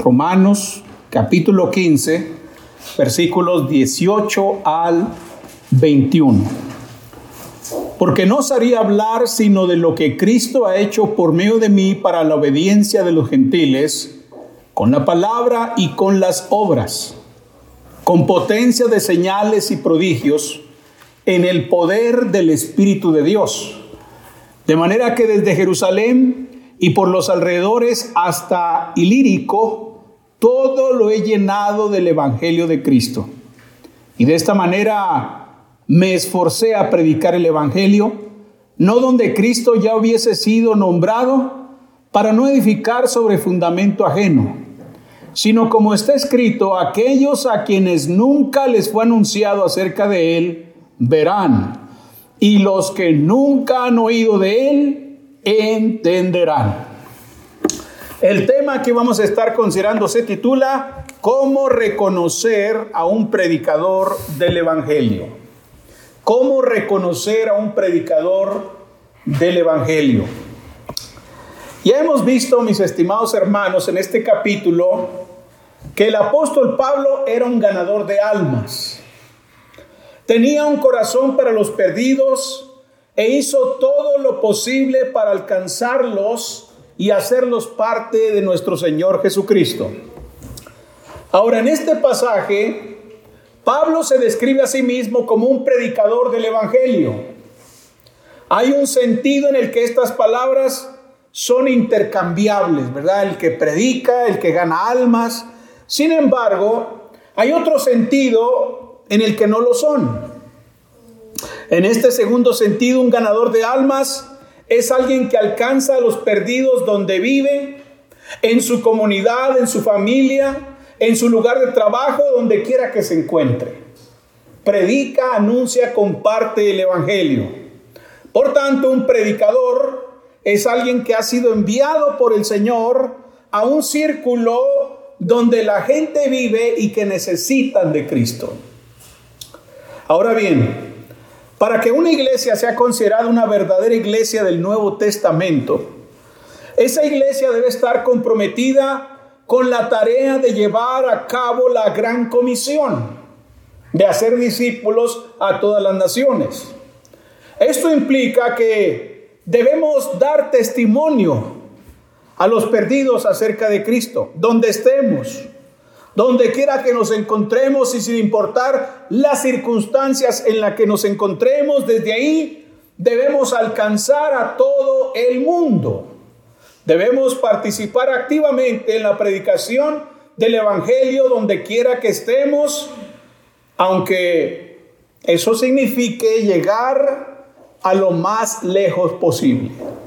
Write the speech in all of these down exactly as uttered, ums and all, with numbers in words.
Romanos capítulo quince, versículos dieciocho al veintiuno. Porque no osaría hablar sino de lo que Cristo ha hecho por medio de mí para la obediencia de los gentiles, con la palabra y con las obras, con potencia de señales y prodigios, en el poder del Espíritu de Dios. De manera que desde Jerusalén y por los alrededores hasta Ilírico, todo lo he llenado del Evangelio de Cristo. Y de esta manera me esforcé a predicar el Evangelio, no donde Cristo ya hubiese sido nombrado, para no edificar sobre fundamento ajeno, sino como está escrito, aquellos a quienes nunca les fue anunciado acerca de Él, verán, y los que nunca han oído de Él, entenderán. El tema que vamos a estar considerando se titula ¿Cómo reconocer a un predicador del Evangelio? ¿Cómo reconocer a un predicador del Evangelio? Ya hemos visto, mis estimados hermanos, en este capítulo, que el apóstol Pablo era un ganador de almas. Tenía un corazón para los perdidos e hizo todo lo posible para alcanzarlos y hacerlos parte de nuestro Señor Jesucristo. Ahora, en este pasaje, Pablo se describe a sí mismo como un predicador del Evangelio. Hay un sentido en el que estas palabras son intercambiables, ¿verdad? El que predica, el que gana almas. Sin embargo, hay otro sentido en el que no lo son. En este segundo sentido, un ganador de almas es alguien que alcanza a los perdidos donde vive, en su comunidad, en su familia, en su lugar de trabajo, donde quiera que se encuentre. Predica, anuncia, comparte el Evangelio. Por tanto, un predicador es alguien que ha sido enviado por el Señor a un círculo donde la gente vive y que necesitan de Cristo. Ahora bien, para que una iglesia sea considerada una verdadera iglesia del Nuevo Testamento, esa iglesia debe estar comprometida con la tarea de llevar a cabo la gran comisión, de hacer discípulos a todas las naciones. Esto implica que debemos dar testimonio a los perdidos acerca de Cristo, donde estemos, donde quiera que nos encontremos y sin importar las circunstancias en las que nos encontremos, desde ahí debemos alcanzar a todo el mundo. Debemos participar activamente en la predicación del Evangelio donde quiera que estemos, aunque eso signifique llegar a lo más lejos posible.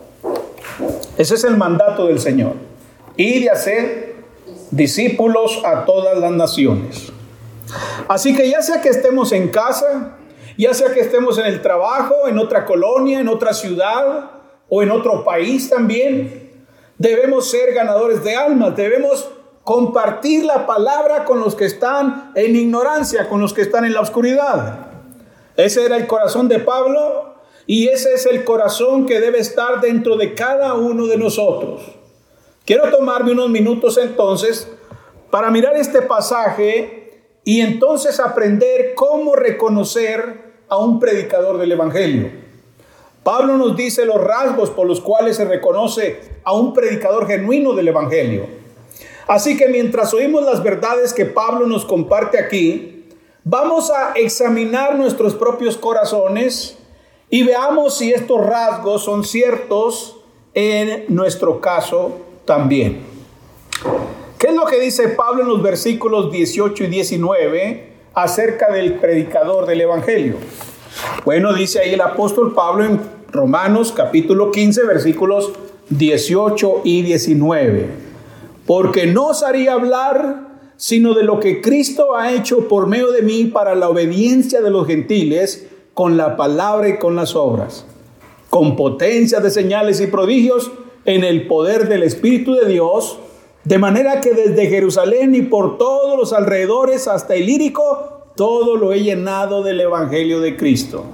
Ese es el mandato del Señor. Ir y hacer discípulos a todas las naciones. Así que ya sea que estemos en casa, ya sea que estemos en el trabajo, en otra colonia, en otra ciudad o en otro país también, debemos ser ganadores de almas, debemos compartir la palabra con los que están en ignorancia, con los que están en la oscuridad. Ese era el corazón de Pablo y ese es el corazón que debe estar dentro de cada uno de nosotros. Quiero tomarme unos minutos entonces para mirar este pasaje y entonces aprender cómo reconocer a un predicador del Evangelio. Pablo nos dice los rasgos por los cuales se reconoce a un predicador genuino del Evangelio. Así que mientras oímos las verdades que Pablo nos comparte aquí, vamos a examinar nuestros propios corazones y veamos si estos rasgos son ciertos en nuestro caso también. ¿Qué es lo que dice Pablo en los versículos dieciocho y diecinueve acerca del predicador del Evangelio? Bueno, dice ahí el apóstol Pablo en Romanos capítulo quince, versículos dieciocho y diecinueve. Porque no osaría hablar sino de lo que Cristo ha hecho por medio de mí para la obediencia de los gentiles, con la palabra y con las obras, con potencia de señales y prodigios, en el poder del Espíritu de Dios, de manera que desde Jerusalén y por todos los alrededores hasta Ilírico, todo lo he llenado del Evangelio de Cristo.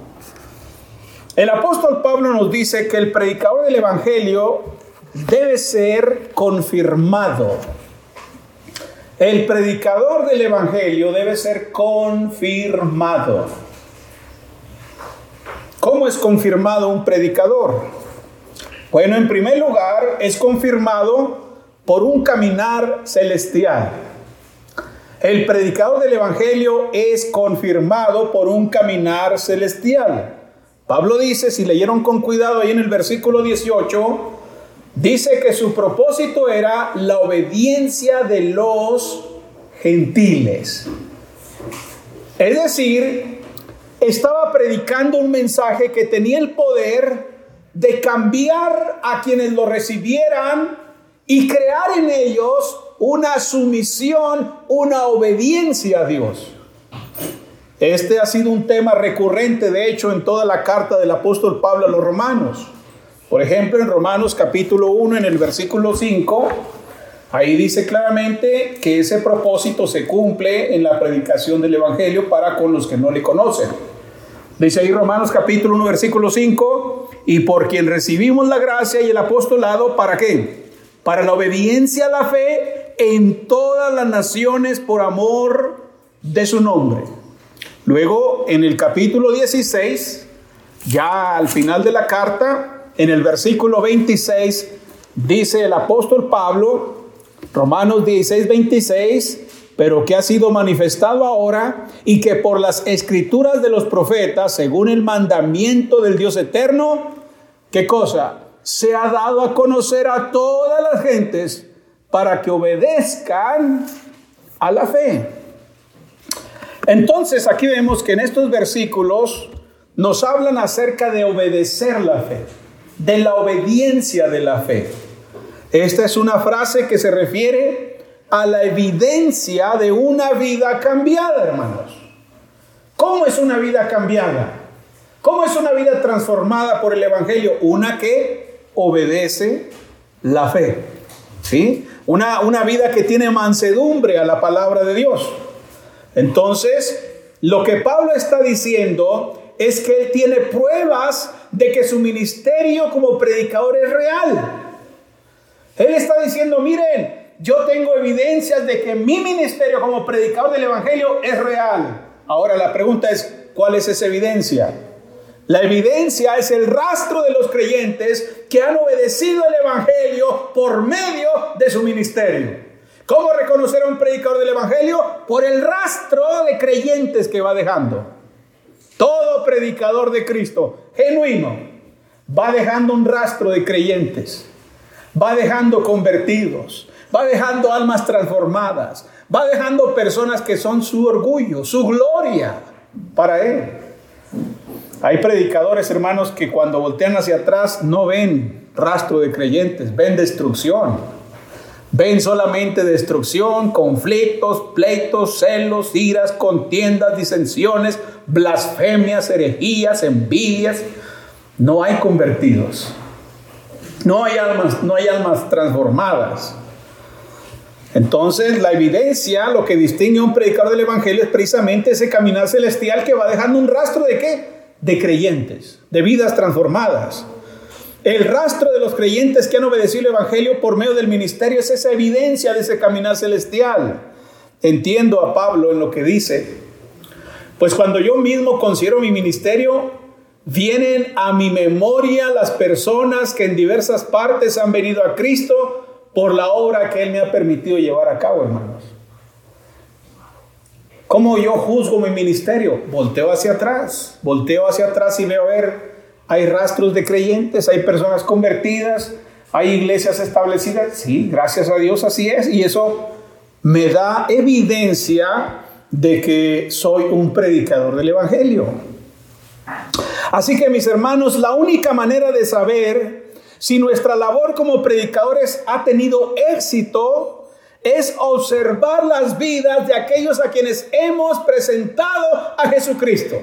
El apóstol Pablo nos dice que el predicador del Evangelio debe ser confirmado. El predicador del evangelio debe ser confirmado. ¿Cómo es confirmado un predicador? Bueno, en primer lugar, es confirmado por un caminar celestial. El predicador del evangelio es confirmado por un caminar celestial. Pablo dice, si leyeron con cuidado ahí en el versículo dieciocho, dice que su propósito era la obediencia de los gentiles. Es decir, estaba predicando un mensaje que tenía el poder de cambiar a quienes lo recibieran y crear en ellos una sumisión, una obediencia a Dios. Este ha sido un tema recurrente, de hecho, en toda la carta del apóstol Pablo a los romanos. Por ejemplo, en Romanos capítulo uno, en el versículo cinco, ahí dice claramente que ese propósito se cumple en la predicación del evangelio para con los que no le conocen. Dice ahí Romanos capítulo uno, versículo cinco, y por quien recibimos la gracia y el apostolado, ¿para qué? Para la obediencia a la fe en todas las naciones por amor de su nombre. Luego, en el capítulo dieciséis, ya al final de la carta, en el versículo veintiséis, dice el apóstol Pablo, Romanos dieciséis, veintiséis, pero que ha sido manifestado ahora y que por las escrituras de los profetas, según el mandamiento del Dios eterno, ¿qué cosa? Se ha dado a conocer a todas las gentes para que obedezcan a la fe. Entonces aquí vemos que en estos versículos nos hablan acerca de obedecer la fe, de la obediencia de la fe. Esta es una frase que se refiere a la evidencia de una vida cambiada, hermanos. ¿Cómo es una vida cambiada? ¿Cómo es una vida transformada por el evangelio? Una que obedece la fe, ¿sí? Una, una vida que tiene mansedumbre a la palabra de Dios. Entonces, lo que Pablo está diciendo es que él tiene pruebas de que su ministerio como predicador es real. Él está diciendo, miren, yo tengo evidencias de que mi ministerio como predicador del evangelio es real. Ahora la pregunta es, ¿cuál es esa evidencia? La evidencia es el rastro de los creyentes que han obedecido el evangelio por medio de su ministerio. ¿Cómo reconocer a un predicador del evangelio? Por el rastro de creyentes que va dejando. Todo predicador de Cristo genuino va dejando un rastro de creyentes, va dejando convertidos, va dejando almas transformadas, va dejando personas que son su orgullo, su gloria para él. Hay predicadores, hermanos, que cuando voltean hacia atrás no ven rastro de creyentes, ven destrucción. Ven solamente destrucción, conflictos, pleitos, celos, iras, contiendas, disensiones, blasfemias, herejías, envidias. No hay convertidos. No hay almas, no hay almas transformadas. Entonces, la evidencia, lo que distingue a un predicador del evangelio es precisamente ese caminar celestial que va dejando un rastro de ¿qué? De creyentes, de vidas transformadas. El rastro de los creyentes que han obedecido el evangelio por medio del ministerio es esa evidencia de ese caminar celestial. Entiendo a Pablo en lo que dice, pues cuando yo mismo considero mi ministerio, vienen a mi memoria las personas que en diversas partes han venido a Cristo por la obra que Él me ha permitido llevar a cabo, hermanos. ¿Cómo yo juzgo mi ministerio? Volteo hacia atrás, volteo hacia atrás y veo a ver, hay rastros de creyentes, hay personas convertidas, hay iglesias establecidas. Sí, gracias a Dios así es, y eso me da evidencia de que soy un predicador del evangelio. Así que, mis hermanos, la única manera de saber si nuestra labor como predicadores ha tenido éxito es observar las vidas de aquellos a quienes hemos presentado a Jesucristo.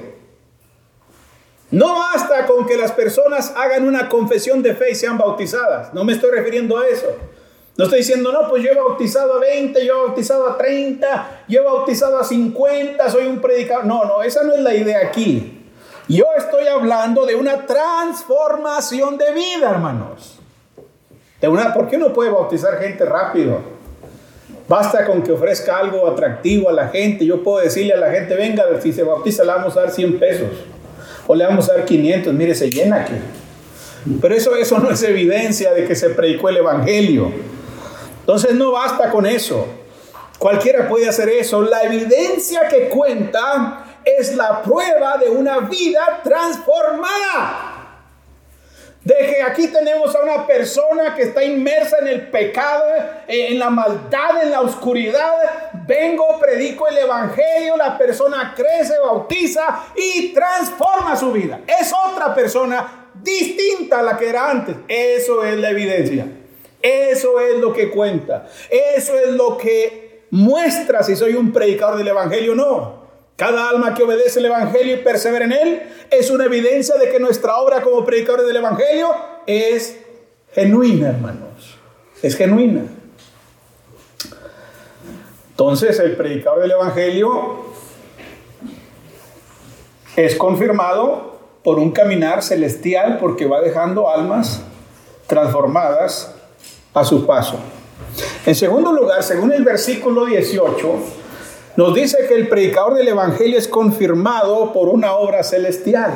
No basta con que las personas hagan una confesión de fe y sean bautizadas. No me estoy refiriendo a eso. No estoy diciendo, no, pues yo he bautizado a veinte, yo he bautizado a treinta, yo he bautizado a cincuenta, soy un predicador. No, no, esa no es la idea aquí. Yo estoy hablando de una transformación de vida, hermanos. De una, ¿por qué uno puede bautizar gente rápido? Basta con que ofrezca algo atractivo a la gente. Yo puedo decirle a la gente, venga, si se bautiza le vamos a dar cien pesos. O le vamos a dar quinientos, mire, se llena aquí. Pero eso, eso no es evidencia de que se predicó el evangelio. Entonces no basta con eso. Cualquiera puede hacer eso. La evidencia que cuenta es la prueba de una vida transformada. De que aquí tenemos a una persona que está inmersa en el pecado, en la maldad, en la oscuridad. Vengo, predico el evangelio, la persona crece, bautiza y transforma su vida. Es otra persona distinta a la que era antes. Eso es la evidencia. Eso es lo que cuenta. Eso es lo que muestra si soy un predicador del evangelio o no. Cada alma que obedece el evangelio y persevera en él es una evidencia de que nuestra obra como predicadores del evangelio es genuina, hermanos. Es genuina. Entonces, el predicador del evangelio es confirmado por un caminar celestial porque va dejando almas transformadas a su paso. En segundo lugar, según el versículo dieciocho, nos dice que el predicador del evangelio es confirmado por una obra celestial.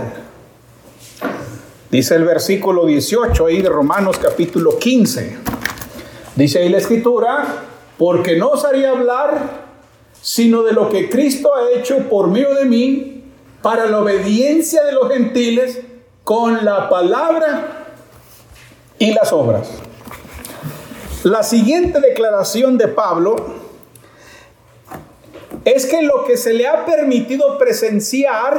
Dice el versículo dieciocho ahí de Romanos capítulo quince. Dice ahí la escritura, porque no os haría hablar sino de lo que Cristo ha hecho por medio de mí para la obediencia de los gentiles con la palabra y las obras. La siguiente declaración de Pablo es que lo que se le ha permitido presenciar,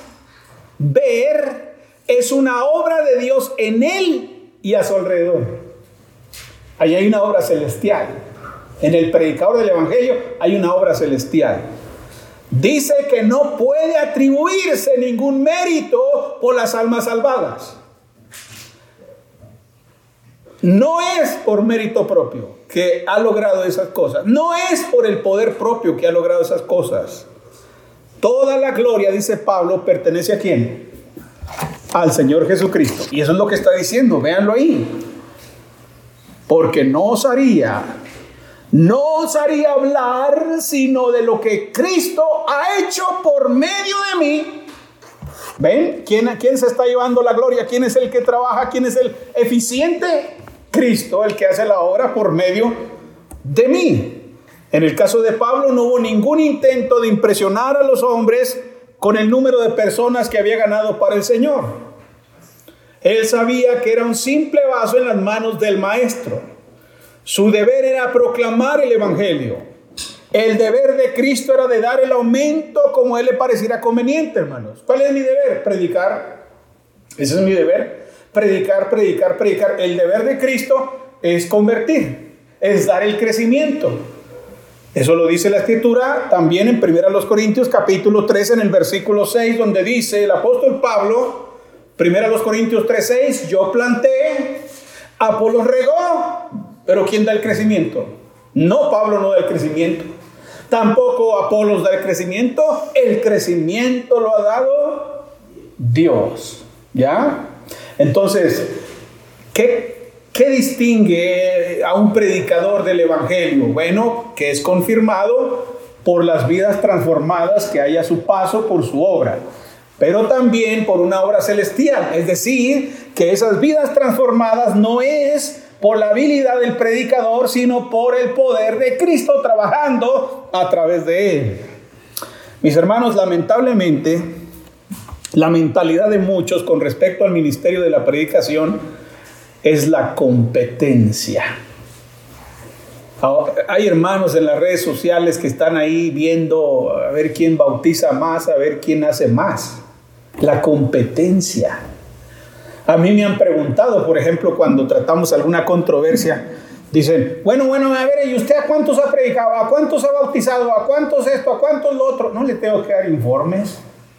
ver, es una obra de Dios en él y a su alrededor. Allí hay una obra celestial. En el predicador del evangelio hay una obra celestial. Dice que no puede atribuirse ningún mérito por las almas salvadas. No es por mérito propio que ha logrado esas cosas. No es por el poder propio que ha logrado esas cosas. Toda la gloria, dice Pablo, pertenece ¿a quién? Al Señor Jesucristo. Y eso es lo que está diciendo, véanlo ahí. Porque no os haría, no os haría hablar sino de lo que Cristo ha hecho por medio de mí. ¿Ven? ¿Quién, quién se está llevando la gloria? ¿Quién es el que trabaja? ¿Quién es el eficiente? Cristo, el que hace la obra por medio de mí. En el caso de Pablo no hubo ningún intento de impresionar a los hombres con el número de personas que había ganado para el Señor. Él sabía que era un simple vaso en las manos del Maestro. Su deber era proclamar el evangelio. El deber de Cristo era de dar el aumento como a él le pareciera conveniente, hermanos. ¿Cuál es mi deber? Predicar. Ese es mi deber. Predicar, predicar, predicar. El deber de Cristo es convertir, es dar el crecimiento. Eso lo dice la Escritura también en primera Corintios capítulo tres en el versículo seis, donde dice el apóstol Pablo, primera Corintios tres seis, yo planté, Apolos regó, pero ¿quién da el crecimiento? No, Pablo no da el crecimiento. Tampoco Apolos da el crecimiento. El crecimiento lo ha dado Dios. ¿Ya? Entonces, ¿qué, qué distingue a un predicador del evangelio? Bueno, que es confirmado por las vidas transformadas que hay a su paso por su obra, pero también por una obra celestial. Es decir, que esas vidas transformadas no es por la habilidad del predicador, sino por el poder de Cristo trabajando a través de él. Mis hermanos, lamentablemente, la mentalidad de muchos con respecto al ministerio de la predicación es la competencia. Hay hermanos en las redes sociales que están ahí viendo a ver quién bautiza más, a ver quién hace más. La competencia. A mí me han preguntado, por ejemplo, cuando tratamos alguna controversia, dicen, bueno, bueno, a ver, ¿y usted a cuántos ha predicado? ¿A cuántos ha bautizado? ¿A cuántos esto? ¿A cuántos lo otro? No le tengo que dar informes.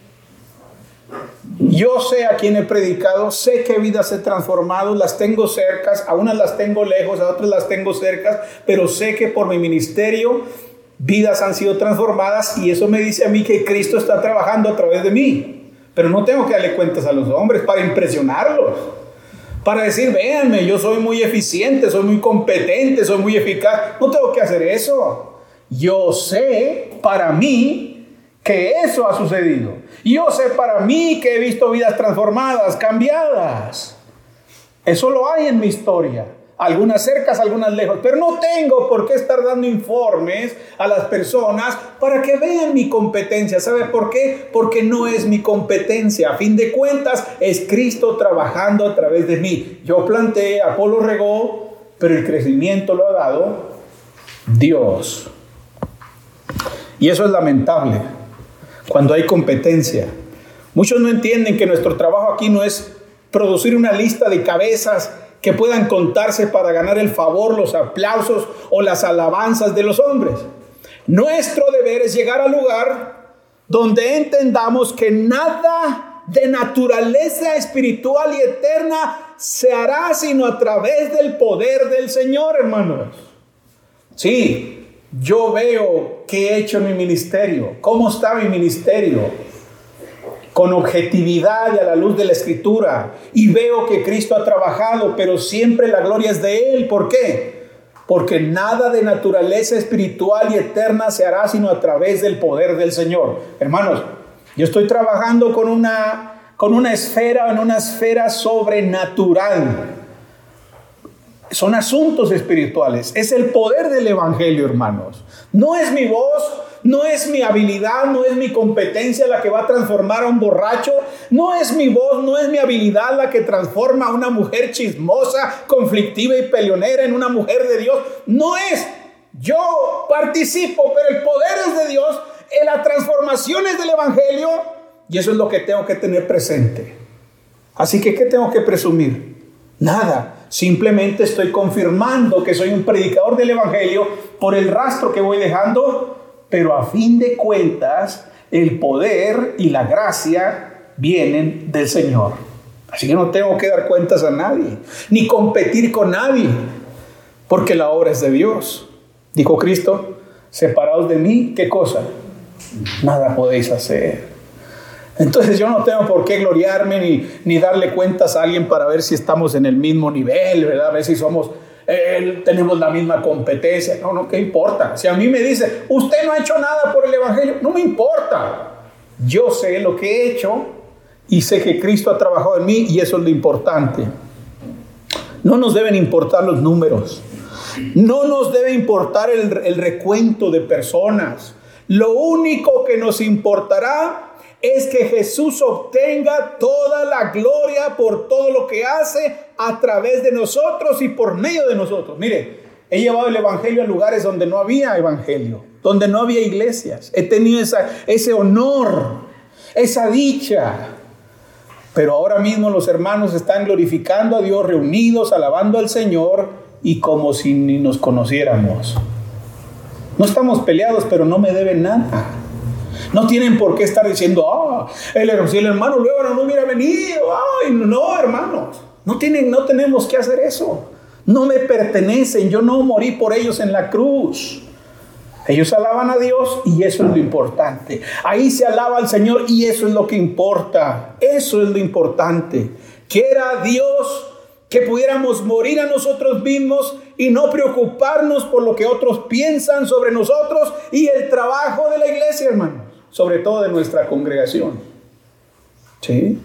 Yo sé a quién he predicado, sé qué vidas he transformado, las tengo cercas, a unas las tengo lejos, a otras las tengo cercas, pero sé que por mi ministerio vidas han sido transformadas y eso me dice a mí que Cristo está trabajando a través de mí. Pero no tengo que darle cuentas a los hombres para impresionarlos. para decir, véanme, yo soy muy eficiente, soy muy competente, soy muy eficaz. No tengo que hacer eso. Yo sé para mí que eso ha sucedido. Yo sé para mí que he visto vidas transformadas, cambiadas. Eso lo hay en mi historia. Algunas cercas, algunas lejos. Pero no tengo por qué estar dando informes a las personas para que vean mi competencia. ¿Sabe por qué? Porque no es mi competencia. A fin de cuentas, es Cristo trabajando a través de mí. Yo planté, Apolo regó, pero el crecimiento lo ha dado Dios. Y eso es lamentable cuando hay competencia. Muchos no entienden que nuestro trabajo aquí no es producir una lista de cabezas que puedan contarse para ganar el favor, los aplausos o las alabanzas de los hombres. Nuestro deber es llegar al lugar donde entendamos que nada de naturaleza espiritual y eterna se hará sino a través del poder del Señor, hermanos. Sí, yo veo qué he hecho en mi ministerio, cómo está mi ministerio, con objetividad y a la luz de la Escritura, y veo que Cristo ha trabajado, pero siempre la gloria es de Él. ¿Por qué? Porque nada de naturaleza espiritual y eterna se hará sino a través del poder del Señor. Hermanos, yo estoy trabajando con una, con una esfera, en una esfera sobrenatural. Son asuntos espirituales. Es el poder del Evangelio, hermanos. No es mi voz, no es mi habilidad, no es mi competencia la que va a transformar a un borracho. No es mi voz, no es mi habilidad la que transforma a una mujer chismosa, conflictiva y peleonera en una mujer de Dios. No es. Yo participo, pero el poder es de Dios, en las transformaciones del Evangelio, y eso es lo que tengo que tener presente. Así que, ¿qué tengo que presumir? Nada. Simplemente estoy confirmando que soy un predicador del Evangelio por el rastro que voy dejando, pero a fin de cuentas el poder y la gracia vienen del Señor. Así que no tengo que dar cuentas a nadie, ni competir con nadie, porque la obra es de Dios. Dijo Cristo, separados de mí, ¿qué cosa? Nada podéis hacer. Entonces yo no tengo por qué gloriarme ni, ni darle cuentas a alguien para ver si estamos en el mismo nivel, ¿verdad? A ver si somos, eh, tenemos la misma competencia. No, no, ¿qué importa? Si a mí me dice, usted no ha hecho nada por el Evangelio, no me importa. Yo sé lo que he hecho y sé que Cristo ha trabajado en mí, y eso es lo importante. No nos deben importar los números. No nos debe importar el, el recuento de personas. Lo único que nos importará es que Jesús obtenga toda la gloria por todo lo que hace a través de nosotros y por medio de nosotros. Mire, he llevado el Evangelio a lugares donde no había Evangelio, donde no había iglesias. He tenido esa, ese honor, esa dicha. Pero ahora mismo los hermanos están glorificando a Dios, reunidos, alabando al Señor, y como si ni nos conociéramos. No estamos peleados, pero no me deben nada. No tienen por qué estar diciendo, ah, el, si el hermano luego no hubiera venido. Ay, no, hermanos. No, tienen, no tenemos que hacer eso. No me pertenecen. Yo no morí por ellos en la cruz. Ellos alaban a Dios y eso es lo importante. Ahí se alaba al Señor y eso es lo que importa. Eso es lo importante. Quiera Dios que pudiéramos morir a nosotros mismos y no preocuparnos por lo que otros piensan sobre nosotros y el trabajo de la iglesia, hermanos. Sobre todo de nuestra congregación. ¿Sí?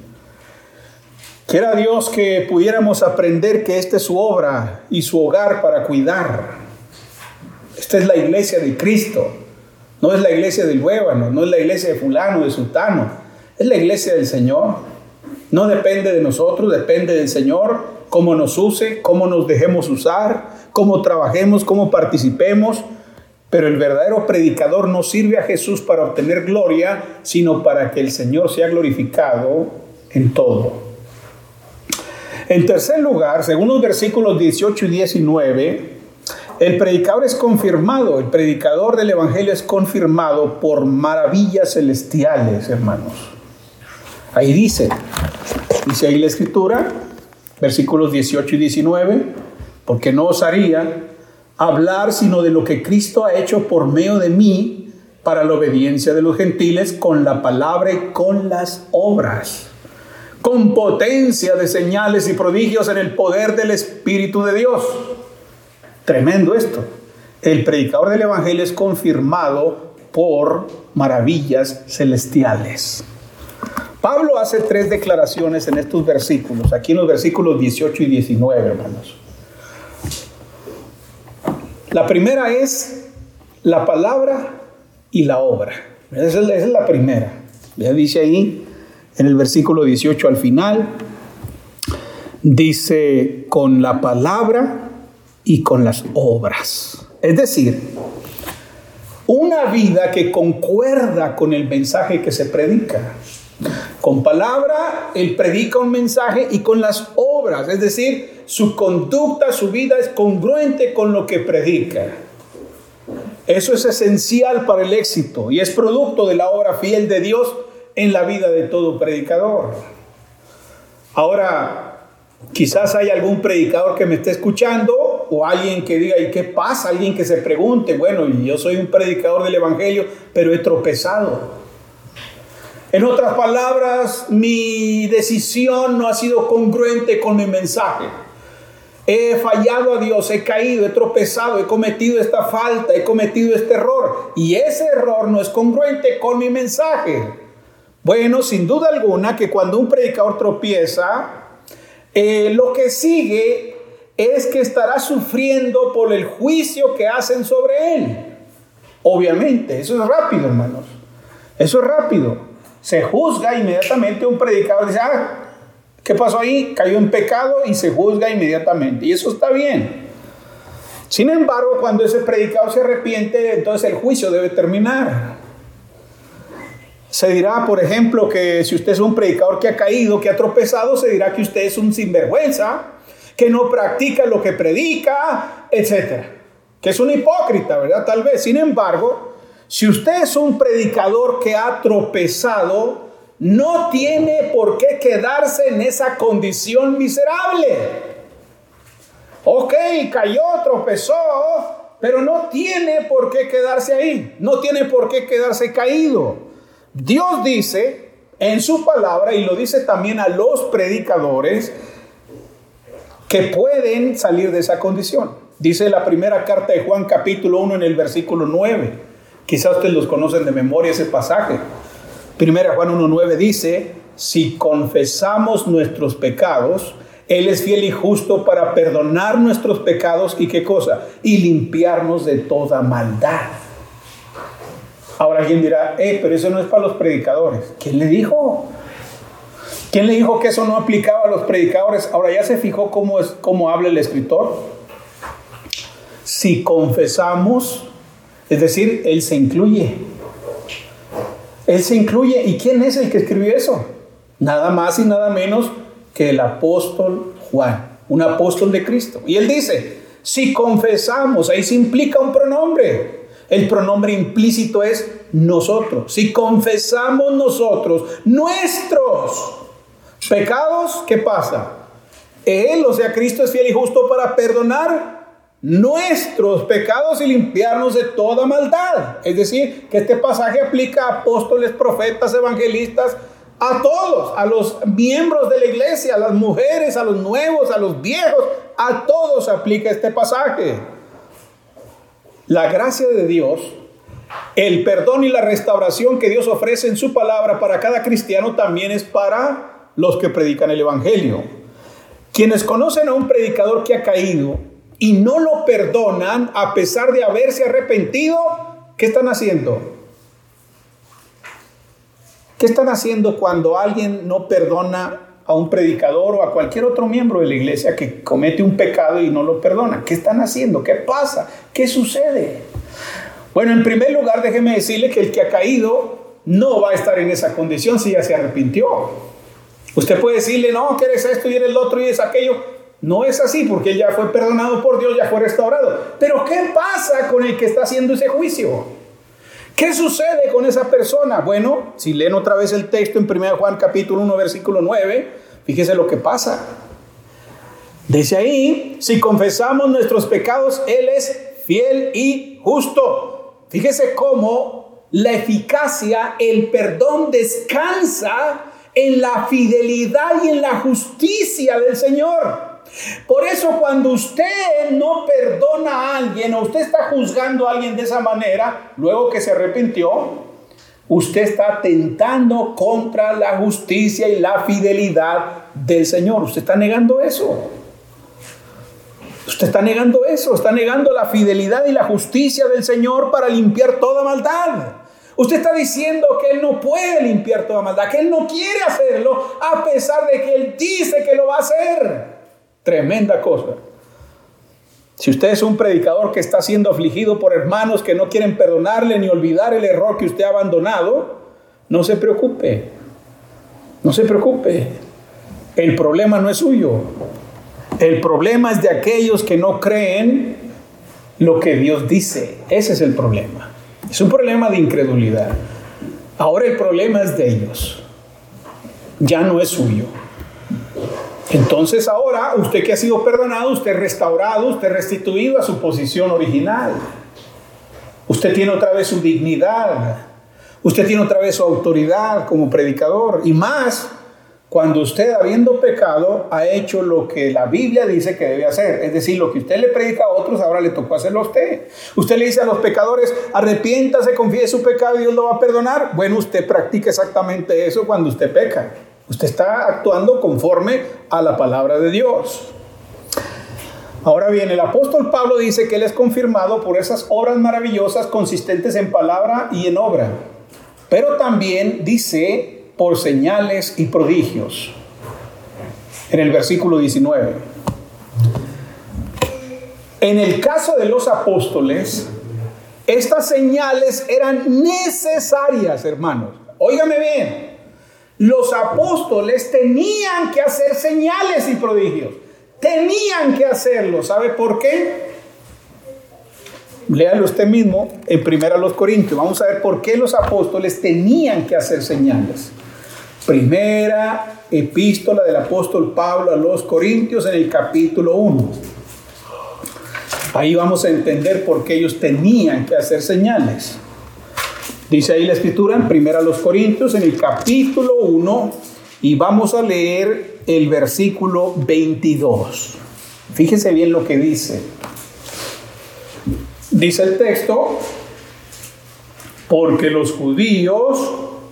Quiera Dios que pudiéramos aprender que esta es su obra y su hogar para cuidar. Esta es la iglesia de Cristo. No es la iglesia del huébano, no es la iglesia de fulano, de sultano. Es la iglesia del Señor. No depende de nosotros, depende del Señor. Cómo nos use, cómo nos dejemos usar, cómo trabajemos, cómo participemos. Pero el verdadero predicador no sirve a Jesús para obtener gloria, sino para que el Señor sea glorificado en todo. En tercer lugar, según los versículos dieciocho y diecinueve, el predicador es confirmado, el predicador del Evangelio es confirmado por maravillas celestiales, hermanos. Ahí dice, dice ahí la Escritura, versículos dieciocho y diecinueve, porque no osaría hablar sino de lo que Cristo ha hecho por medio de mí para la obediencia de los gentiles con la palabra y con las obras. con potencia de señales y prodigios en el poder del Espíritu de Dios. Tremendo esto. El predicador del Evangelio es confirmado por maravillas celestiales. Pablo hace tres declaraciones en estos versículos, aquí en los versículos dieciocho y diecinueve, hermanos. La primera es la palabra y la obra. Esa es la, esa es la primera. Ya dice ahí en el versículo dieciocho al final, dice con la palabra y con las obras. Es decir, una vida que concuerda con el mensaje que se predica. Con palabra, él predica un mensaje, y con las obras, es decir, su conducta, su vida es congruente con lo que predica. Eso es esencial para el éxito y es producto de la obra fiel de Dios en la vida de todo predicador. Ahora, quizás hay algún predicador que me esté escuchando o alguien que diga, ¿y qué pasa? Alguien que se pregunte, bueno, yo soy un predicador del Evangelio, pero he tropezado. En otras palabras, mi decisión no ha sido congruente con mi mensaje. He fallado a Dios, he caído, he tropezado, he cometido esta falta, he cometido este error. Y ese error no es congruente con mi mensaje. Bueno, sin duda alguna que cuando un predicador tropieza, eh, lo que sigue es que estará sufriendo por el juicio que hacen sobre él. Obviamente, eso es rápido, hermanos. Eso es rápido. Se juzga inmediatamente un predicador. Dice, ah, ¿qué pasó ahí? Cayó en pecado y se juzga inmediatamente. Y eso está bien. Sin embargo, cuando ese predicador se arrepiente, entonces el juicio debe terminar. Se dirá, por ejemplo, que si usted es un predicador que ha caído, que ha tropezado, se dirá que usted es un sinvergüenza, que no practica lo que predica, etcétera. Que es un hipócrita, ¿verdad? Tal vez. Sin embargo, si usted es un predicador que ha tropezado, no tiene por qué quedarse en esa condición miserable. Ok, cayó, tropezó, pero no tiene por qué quedarse ahí. No tiene por qué quedarse caído. Dios dice en su palabra, y lo dice también a los predicadores, que pueden salir de esa condición. Dice la primera carta de Juan, capítulo uno, en el versículo nueve. Quizás ustedes los conocen de memoria ese pasaje. Primera Juan uno nueve dice, si confesamos nuestros pecados, Él es fiel y justo para perdonar nuestros pecados y ¿qué cosa? Y limpiarnos de toda maldad. Ahora alguien dirá, eh, pero eso no es para los predicadores. ¿Quién le dijo? ¿Quién le dijo que eso no aplicaba a los predicadores? Ahora ya se fijó cómo, es, cómo habla el escritor. Si confesamos, es decir, Él se incluye. Él se incluye. ¿Y quién es el que escribió eso? Nada más y nada menos que el apóstol Juan, un apóstol de Cristo. Y él dice, si confesamos, ahí se implica un pronombre. El pronombre implícito es nosotros. Si confesamos nosotros nuestros pecados, ¿qué pasa? Él, o sea, Cristo es fiel y justo para perdonar nuestros pecados y limpiarnos de toda maldad. Es decir, que este pasaje aplica a apóstoles, profetas, evangelistas, a todos, a los miembros de la iglesia, a las mujeres, a los nuevos, a los viejos, a todos aplica este pasaje. La gracia de Dios, el perdón y la restauración que Dios ofrece en su palabra para cada cristiano también es para los que predican el evangelio. Quienes conocen a un predicador que ha caído y no lo perdonan a pesar de haberse arrepentido, ¿qué están haciendo? ¿Qué están haciendo cuando alguien no perdona a un predicador o a cualquier otro miembro de la iglesia que comete un pecado y no lo perdona? ¿Qué están haciendo? ¿Qué pasa? ¿Qué sucede? Bueno, en primer lugar, déjeme decirle que el que ha caído no va a estar en esa condición si ya se arrepintió. Usted puede decirle, no, que eres esto y eres lo otro y es aquello. No es así, porque él ya fue perdonado por Dios, ya fue restaurado. Pero ¿qué pasa con el que está haciendo ese juicio? ¿Qué sucede con esa persona? Bueno, si leen otra vez el texto en primera Juan capítulo uno, versículo nueve, fíjese lo que pasa. Dice ahí, si confesamos nuestros pecados, Él es fiel y justo. Fíjese cómo la eficacia, el perdón descansa en la fidelidad y en la justicia del Señor. Por eso cuando usted no perdona a alguien o usted está juzgando a alguien de esa manera, luego que se arrepintió, usted está atentando contra la justicia y la fidelidad del Señor. Usted está negando eso. Usted está negando eso. Está negando la fidelidad y la justicia del Señor para limpiar toda maldad. Usted está diciendo que Él no puede limpiar toda maldad, que Él no quiere hacerlo, a pesar de que Él dice que lo va a hacer. Tremenda cosa. Si usted es un predicador que está siendo afligido por hermanos que no quieren perdonarle ni olvidar el error que usted ha abandonado, no se preocupe. No se preocupe. El problema no es suyo. El problema es de aquellos que no creen lo que Dios dice. Ese es el problema. Es un problema de incredulidad. Ahora el problema es de ellos. Ya no es suyo. Entonces ahora, usted que ha sido perdonado, usted restaurado, usted restituido a su posición original. Usted tiene otra vez su dignidad. Usted tiene otra vez su autoridad como predicador. Y más, cuando usted, habiendo pecado, ha hecho lo que la Biblia dice que debe hacer. Es decir, lo que usted le predica a otros, ahora le tocó hacerlo a usted. Usted le dice a los pecadores, arrepiéntase, confíe su pecado y Dios lo va a perdonar. Bueno, usted practica exactamente eso cuando usted peca. Usted está actuando conforme a la palabra de Dios. Ahora bien, el apóstol Pablo dice que él es confirmado por esas obras maravillosas consistentes en palabra y en obra. Pero también dice por señales y prodigios. En el versículo diecinueve. En el caso de los apóstoles, estas señales eran necesarias, hermanos. Óigame bien. Los apóstoles tenían que hacer señales y prodigios. Tenían que hacerlo. ¿Sabe por qué? Léalo usted mismo en Primera los Corintios. Vamos a ver por qué los apóstoles tenían que hacer señales. Primera epístola del apóstol Pablo a los Corintios en el capítulo uno. Ahí vamos a entender por qué ellos tenían que hacer señales. Dice ahí la escritura en Primera a los Corintios en el capítulo uno y vamos a leer el versículo veintidós. Fíjese bien lo que dice. Dice el texto, porque los judíos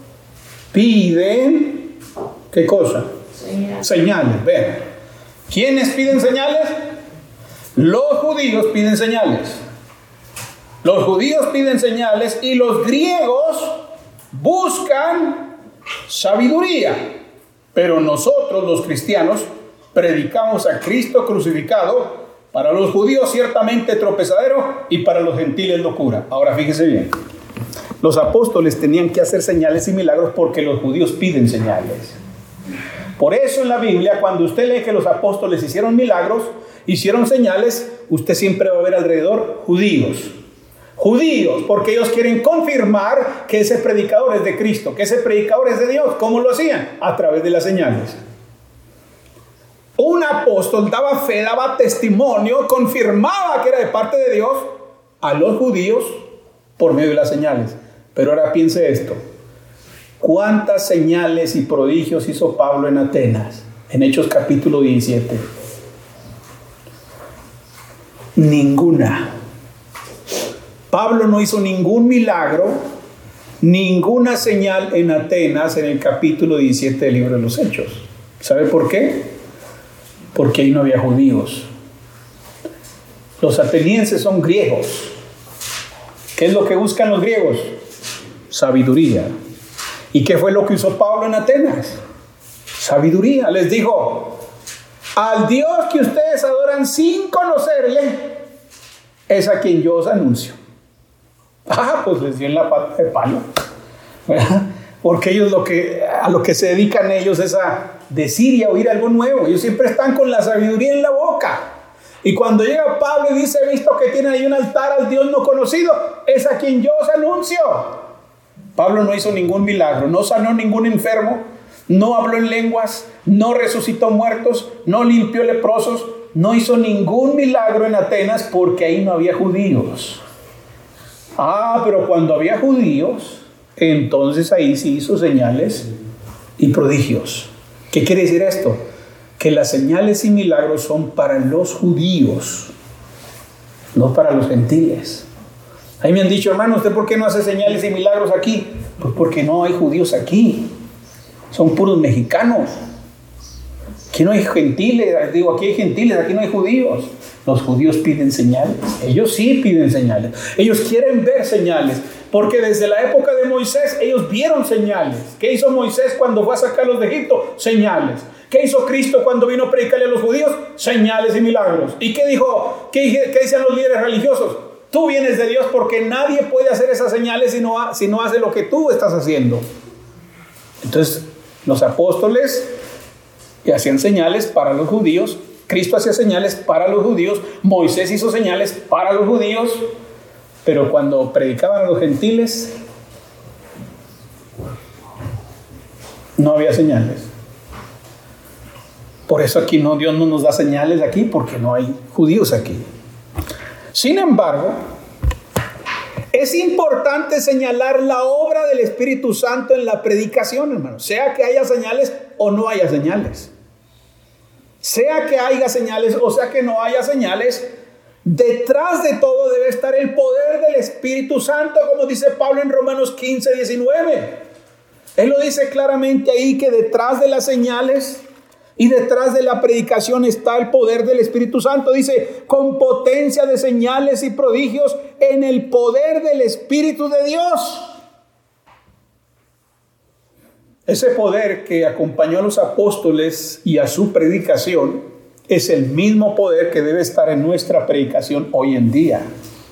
piden, ¿qué cosa? Señales. Señales, vean. ¿Quiénes piden señales? Los judíos piden señales. Los judíos piden señales y los griegos buscan sabiduría. Pero nosotros, los cristianos, predicamos a Cristo crucificado, para los judíos ciertamente tropezadero y para los gentiles locura. Ahora fíjese bien. Los apóstoles tenían que hacer señales y milagros porque los judíos piden señales. Por eso en la Biblia, cuando usted lee que los apóstoles hicieron milagros, hicieron señales, usted siempre va a ver alrededor judíos. Judíos, porque ellos quieren confirmar que ese predicador es de Cristo, que ese predicador es de Dios. ¿Cómo lo hacían? A través de las señales. Un apóstol daba fe, daba testimonio, confirmaba que era de parte de Dios a los judíos por medio de las señales. Pero ahora piense esto. ¿Cuántas señales y prodigios hizo Pablo en Atenas? En Hechos capítulo diecisiete. Ninguna. Pablo no hizo ningún milagro, ninguna señal en Atenas en el capítulo diecisiete del libro de los Hechos. ¿Sabe por qué? Porque ahí no había judíos. Los atenienses son griegos. ¿Qué es lo que buscan los griegos? Sabiduría. ¿Y qué fue lo que usó Pablo en Atenas? Sabiduría. Les dijo, al Dios que ustedes adoran sin conocerle, es a quien yo os anuncio. Ah, pues les dio en la pata de palo. ¿Verdad? Porque ellos lo que, a lo que se dedican ellos es a decir y a oír algo nuevo. Ellos siempre están con la sabiduría en la boca. Y cuando llega Pablo y dice, he visto que tienen ahí un altar al Dios no conocido, es a quien yo os anuncio. Pablo no hizo ningún milagro, no sanó ningún enfermo, no habló en lenguas, no resucitó muertos, no limpió leprosos, no hizo ningún milagro en Atenas porque ahí no había judíos. Ah, pero cuando había judíos, entonces ahí sí hizo señales y prodigios. ¿Qué quiere decir esto? Que las señales y milagros son para los judíos, no para los gentiles. Ahí me han dicho, hermano, ¿usted por qué no hace señales y milagros aquí? Pues porque no hay judíos aquí. Son puros mexicanos. Aquí no hay gentiles. Digo, aquí hay gentiles, aquí no hay judíos. Los judíos piden señales. Ellos sí piden señales. Ellos quieren ver señales. Porque desde la época de Moisés, ellos vieron señales. ¿Qué hizo Moisés cuando fue a sacarlos de Egipto? Señales. ¿Qué hizo Cristo cuando vino a predicarle a los judíos? Señales y milagros. ¿Y qué dijo? ¿Qué, qué decían los líderes religiosos? Tú vienes de Dios porque nadie puede hacer esas señales si no, si no hace lo que tú estás haciendo. Entonces, los apóstoles hacían señales para los judíos. Cristo hacía señales para los judíos. Moisés hizo señales para los judíos. Pero cuando predicaban a los gentiles, no había señales. Por eso aquí no, Dios no nos da señales aquí, porque no hay judíos aquí. Sin embargo, es importante señalar la obra del Espíritu Santo en la predicación, hermano. Sea que haya señales o no haya señales. Sea que haya señales o sea que no haya señales, detrás de todo debe estar el poder del Espíritu Santo, como dice Pablo en Romanos quince, diecinueve. Él lo dice claramente ahí, que detrás de las señales y detrás de la predicación está el poder del Espíritu Santo. Dice, con potencia de señales y prodigios en el poder del Espíritu de Dios. Ese poder que acompañó a los apóstoles y a su predicación es el mismo poder que debe estar en nuestra predicación hoy en día.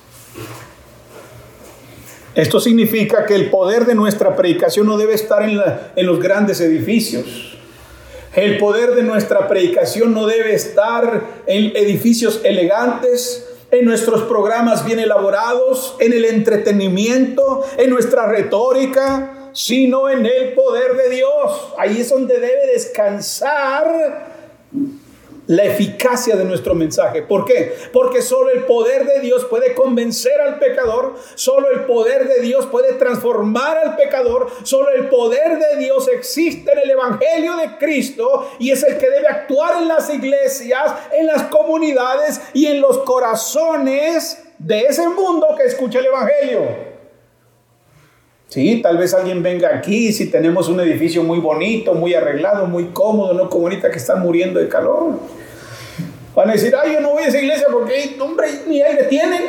Esto significa que el poder de nuestra predicación no debe estar en, la, en los grandes edificios. El poder de nuestra predicación no debe estar en edificios elegantes, en nuestros programas bien elaborados, en el entretenimiento, en nuestra retórica, sino en el poder de Dios. Ahí es donde debe descansar la eficacia de nuestro mensaje. ¿Por qué? Porque solo el poder de Dios puede convencer al pecador, solo el poder de Dios puede transformar al pecador, solo el poder de Dios existe en el Evangelio de Cristo y es el que debe actuar en las iglesias, en las comunidades y en los corazones de ese mundo que escucha el Evangelio. Sí, tal vez alguien venga aquí, si tenemos un edificio muy bonito, muy arreglado, muy cómodo, no como ahorita que están muriendo de calor. Van a decir, ay, yo no voy a esa iglesia porque, hombre, ni aire tienen.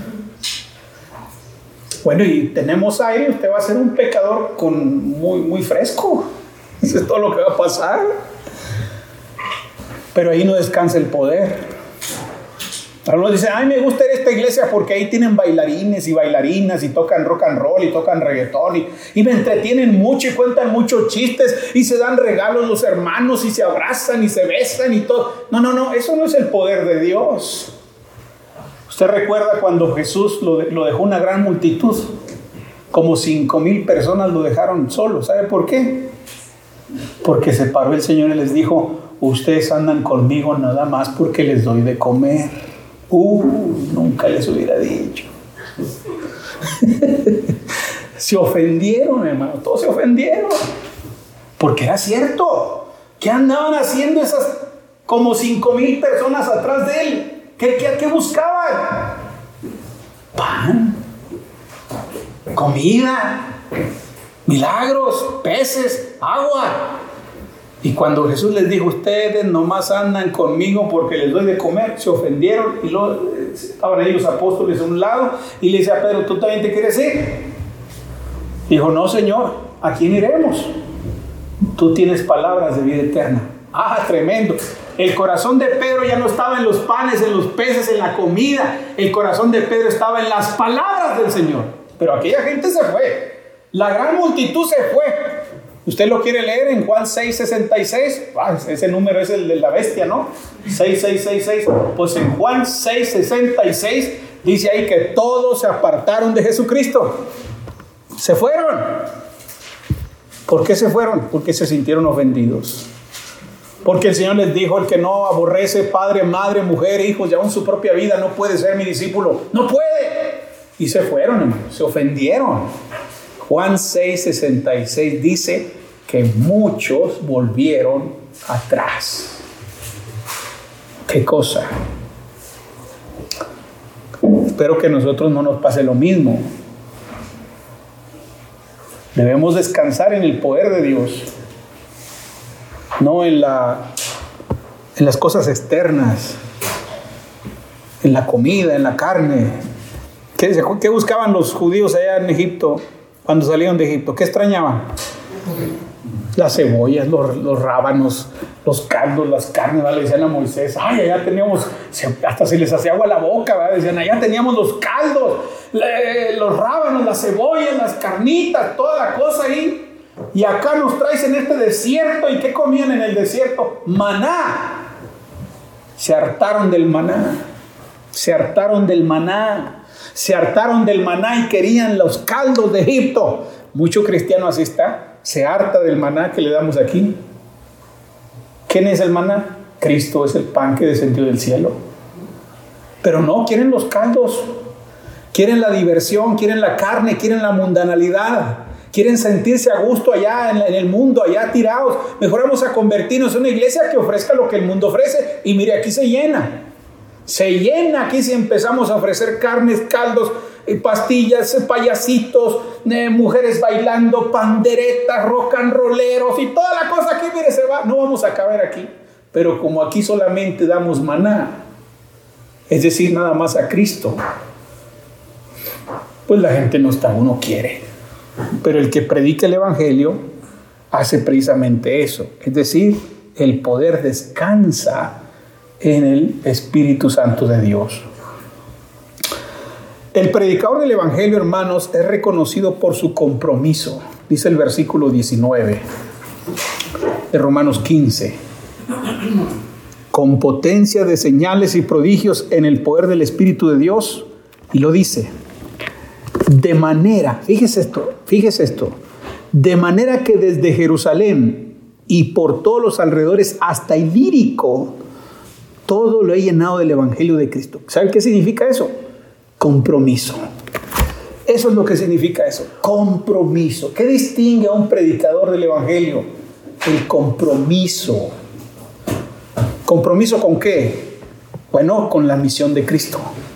Bueno, y tenemos aire, usted va a ser un pecador con muy, muy fresco. Eso es todo lo que va a pasar. Pero ahí no descansa el poder. Algunos dicen, ay, me gusta ir a esta iglesia porque ahí tienen bailarines y bailarinas y tocan rock and roll y tocan reggaetón y, y me entretienen mucho y cuentan muchos chistes y se dan regalos los hermanos y se abrazan y se besan y todo. No, no, no, eso no es el poder de Dios. Usted recuerda cuando Jesús lo, lo dejó una gran multitud, como cinco mil personas lo dejaron solo. ¿Sabe por qué? Porque se paró el Señor y les dijo, ustedes andan conmigo nada más porque les doy de comer. Uh, nunca les hubiera dicho. Se ofendieron, hermano. Todos se ofendieron. Porque era cierto. ¿Qué andaban haciendo esas como cinco mil personas atrás de él? ¿Qué, qué, qué buscaban? Pan, comida, milagros, peces, agua. Y cuando Jesús les dijo, ustedes nomás andan conmigo porque les doy de comer, se ofendieron y luego estaban ahí los apóstoles a un lado y le dice a Pedro, ¿tú también te quieres ir? Dijo, no, Señor, ¿a quién iremos? Tú tienes palabras de vida eterna. Ah, tremendo. El corazón de Pedro ya no estaba en los panes, en los peces, en la comida. El corazón de Pedro estaba en las palabras del Señor. Pero aquella gente se fue. La gran multitud se fue. ¿Usted lo quiere leer en Juan seis, sesenta y seis? Ah, ese número es el de la bestia, ¿no? seis, seis, seis, seis. Pues en Juan seis, sesenta y seis dice ahí que todos se apartaron de Jesucristo. Se fueron. ¿Por qué se fueron? Porque se sintieron ofendidos. Porque el Señor les dijo, el que no aborrece padre, madre, mujer, hijos y aún su propia vida no puede ser mi discípulo. No puede. Y se fueron, hermano. Se ofendieron. Juan seis, sesenta y seis dice que muchos volvieron atrás. ¿Qué cosa? Espero que a nosotros no nos pase lo mismo. Debemos descansar en el poder de Dios, no en, la, en las cosas externas, en la comida, en la carne. ¿Qué, ¿Qué buscaban los judíos allá en Egipto cuando salieron de Egipto? ¿Qué extrañaban? Las cebollas, los, los rábanos, los caldos, las carnes, ¿vale? Le decían a Moisés, ay, allá teníamos, hasta se les hacía agua la boca, ¿vale? Decían, allá teníamos los caldos, le, los rábanos, las cebollas, las carnitas, toda la cosa ahí. Y acá nos traes en este desierto. ¿Y qué comían en el desierto? Maná. Se hartaron del maná. Se hartaron del maná. Se hartaron del maná y querían los caldos de Egipto. Mucho cristiano así está. Se harta del maná que le damos aquí. ¿Quién es el maná? Cristo es el pan que descendió del cielo. Pero no, quieren los caldos. Quieren la diversión, quieren la carne, quieren la mundanalidad. Quieren sentirse a gusto allá en, en el mundo, allá tirados. Mejor vamos a convertirnos en una iglesia que ofrezca lo que el mundo ofrece. Y mire, aquí se llena. Se llena aquí si empezamos a ofrecer carnes, caldos, pastillas, payasitos, eh, mujeres bailando, panderetas, rock and rolleros y toda la cosa aquí, mire, se va. No vamos a caber aquí. Pero como aquí solamente damos maná, es decir, nada más a Cristo, pues la gente no está, uno quiere. Pero el que predica el evangelio hace precisamente eso. Es decir, el poder descansa en el Espíritu Santo de Dios. El predicador del evangelio, hermanos, es reconocido por su compromiso. Dice el versículo diecinueve de Romanos quince. Con potencia de señales y prodigios en el poder del Espíritu de Dios. Y lo dice. De manera, fíjese esto, fíjese esto, de manera que desde Jerusalén y por todos los alrededores hasta Ilírico, todo lo he llenado del evangelio de Cristo. ¿Saben qué significa eso? Compromiso. Eso es lo que significa eso, compromiso. ¿Qué distingue a un predicador del evangelio? El compromiso. ¿Compromiso con qué? Bueno, con la misión de Cristo.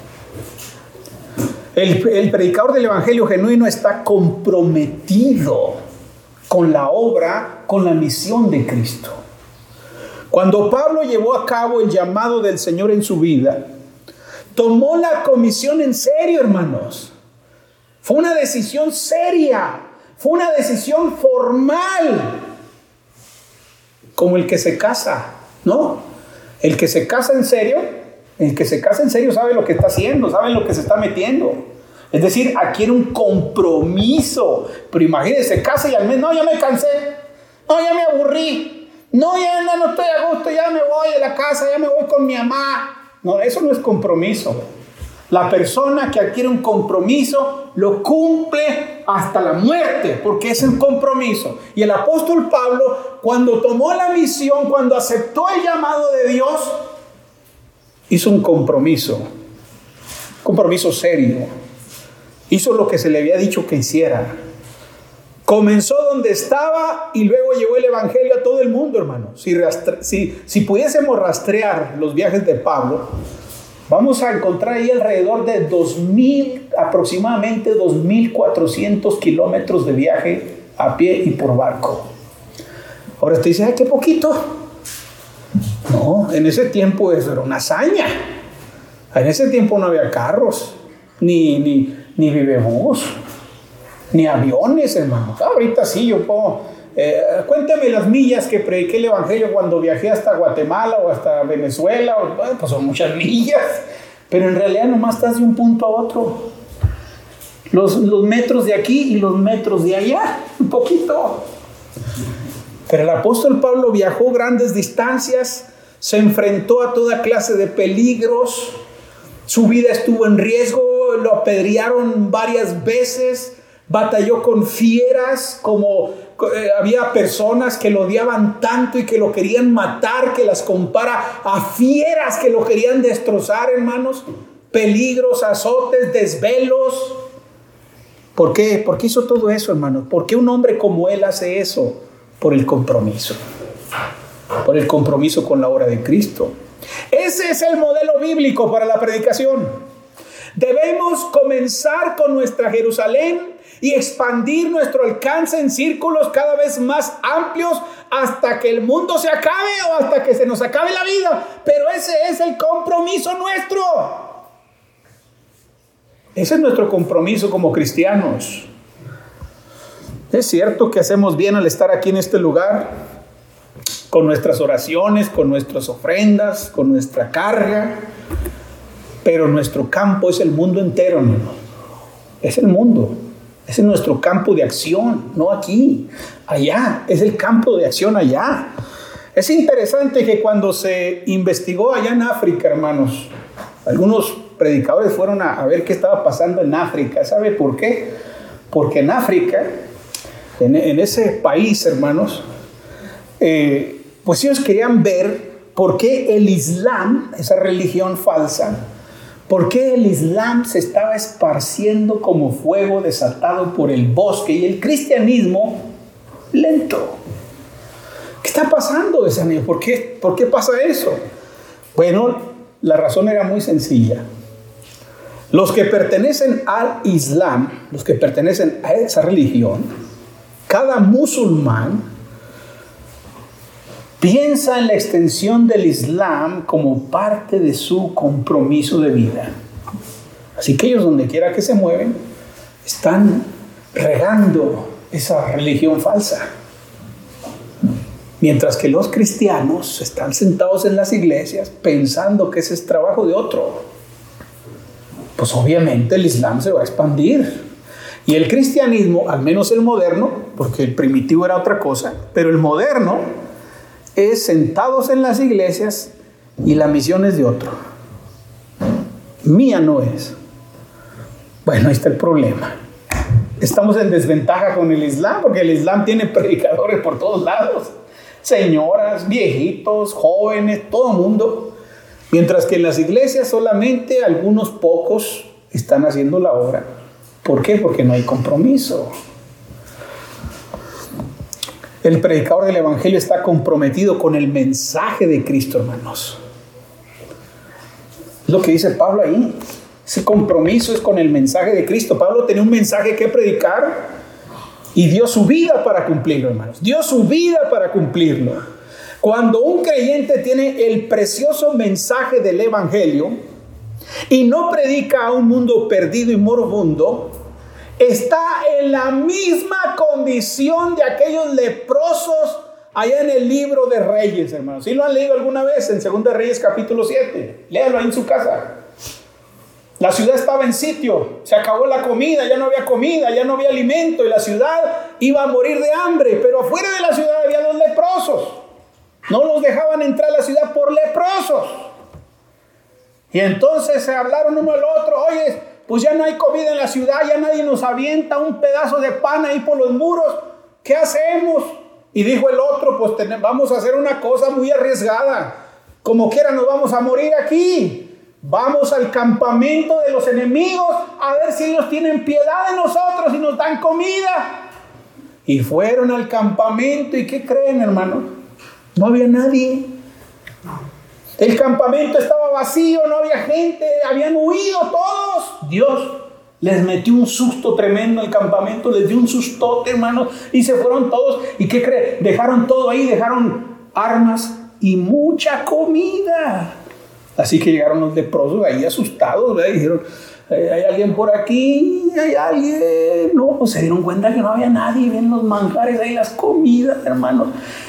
El, el predicador del evangelio genuino está comprometido con la obra, con la misión de Cristo. Cuando Pablo llevó a cabo el llamado del Señor en su vida, tomó la comisión en serio, hermanos. Fue una decisión seria, fue una decisión formal, como el que se casa, ¿no? El que se casa en serio. El que se casa en serio sabe lo que está haciendo, sabe lo que se está metiendo. Es decir, adquiere un compromiso. Pero imagínense, se casa y al mes, no, ya me cansé, no, ya me aburrí, no, ya no, no estoy a gusto, ya me voy de la casa, ya me voy con mi mamá. No, eso no es compromiso. La persona que adquiere un compromiso lo cumple hasta la muerte, porque es un compromiso. Y el apóstol Pablo, cuando tomó la misión, cuando aceptó el llamado de Dios, hizo un compromiso, compromiso serio. Hizo lo que se le había dicho que hiciera. Comenzó donde estaba y luego llevó el evangelio a todo el mundo, hermano. Si, rastre, si, si pudiésemos rastrear los viajes de Pablo, vamos a encontrar ahí alrededor de dos mil, aproximadamente dos mil cuatrocientos kilómetros de viaje a pie y por barco. Ahora usted dice, ay, qué poquito. No, en ese tiempo eso era una hazaña. En ese tiempo no había carros, ni, ni, ni vivebús, ni aviones, hermano. Ahorita sí, yo puedo... Eh, cuéntame las millas que prediqué el evangelio cuando viajé hasta Guatemala o hasta Venezuela. O, bueno, pues son muchas millas. Pero en realidad nomás estás de un punto a otro. Los, los metros de aquí y los metros de allá. Un poquito. Pero el apóstol Pablo viajó grandes distancias. Se enfrentó a toda clase de peligros. Su vida estuvo en riesgo. Lo apedrearon varias veces. Batalló con fieras, como eh, había personas que lo odiaban tanto y que lo querían matar, que las compara a fieras que lo querían destrozar, hermanos. Peligros, azotes, desvelos. ¿Por qué? ¿Por qué hizo todo eso, hermanos? ¿Por qué un hombre como él hace eso? Por el compromiso. Por el compromiso con la obra de Cristo. Ese es el modelo bíblico para la predicación. Debemos comenzar con nuestra Jerusalén y expandir nuestro alcance en círculos cada vez más amplios hasta que el mundo se acabe o hasta que se nos acabe la vida. Pero ese es el compromiso nuestro. Ese es nuestro compromiso como cristianos. Es cierto que hacemos bien al estar aquí en este lugar, con nuestras oraciones, con nuestras ofrendas, con nuestra carga, pero nuestro campo es el mundo entero, hermano. Es el mundo. Ese es nuestro campo de acción, no aquí, allá. Es el campo de acción allá. Es interesante que cuando se investigó allá en África, hermanos, algunos predicadores fueron a, a ver qué estaba pasando en África. ¿Sabe por qué? Porque en África, en, en ese país, hermanos, eh, pues ellos querían ver por qué el Islam, esa religión falsa, por qué el Islam se estaba esparciendo como fuego desatado por el bosque y el cristianismo lento. ¿Qué está pasando? Decían ellos, ¿por qué, ¿por qué pasa eso? Bueno, la razón era muy sencilla. Los que pertenecen al Islam, los que pertenecen a esa religión, cada musulmán piensa en la extensión del Islam como parte de su compromiso de vida. Así que ellos, donde quiera que se mueven, están regando esa religión falsa. Mientras que los cristianos están sentados en las iglesias pensando que ese es trabajo de otro. Pues obviamente el Islam se va a expandir. Y el cristianismo, al menos el moderno, porque el primitivo era otra cosa, pero el moderno es sentados en las iglesias y la misión es de otro. Mía no es. Bueno, ahí está el problema. Estamos en desventaja con el Islam, porque el Islam tiene predicadores por todos lados. Señoras, viejitos, jóvenes, todo el mundo. Mientras que en las iglesias solamente algunos pocos están haciendo la obra. ¿Por qué? Porque no hay compromiso. El predicador del evangelio está comprometido con el mensaje de Cristo, hermanos. Es lo que dice Pablo ahí. Ese compromiso es con el mensaje de Cristo. Pablo tenía un mensaje que predicar y dio su vida para cumplirlo, hermanos. Dio su vida para cumplirlo. Cuando un creyente tiene el precioso mensaje del evangelio y no predica a un mundo perdido y moribundo, está en la misma condición de aquellos leprosos allá en el libro de Reyes, hermanos. ¿Sí lo han leído alguna vez en Segunda de Reyes capítulo siete? Léalo ahí en su casa. La ciudad estaba en sitio, se acabó la comida, ya no había comida, ya no había alimento y la ciudad iba a morir de hambre. Pero afuera de la ciudad había dos leprosos. No los dejaban entrar a la ciudad por leprosos. Y entonces se hablaron uno al otro: oye, pues ya no hay comida en la ciudad, ya nadie nos avienta un pedazo de pan ahí por los muros. ¿Qué hacemos? Y dijo el otro: pues tenemos, vamos a hacer una cosa muy arriesgada. Como quiera nos vamos a morir aquí. Vamos al campamento de los enemigos a ver si ellos tienen piedad de nosotros y nos dan comida. Y fueron al campamento, ¿y qué creen, hermano? No había nadie. El campamento estaba vacío, no había gente, habían huido todos. Dios les metió un susto tremendo al campamento, les dio un sustote, hermano, y se fueron todos. ¿Y qué creen? Dejaron todo ahí, dejaron armas y mucha comida. Así que llegaron los leprosos ahí asustados, ¿verdad? Y dijeron: ¿hay alguien por aquí? ¿Hay alguien? No, pues se dieron cuenta que no había nadie. Ven los manjares ahí, las comidas, hermanos.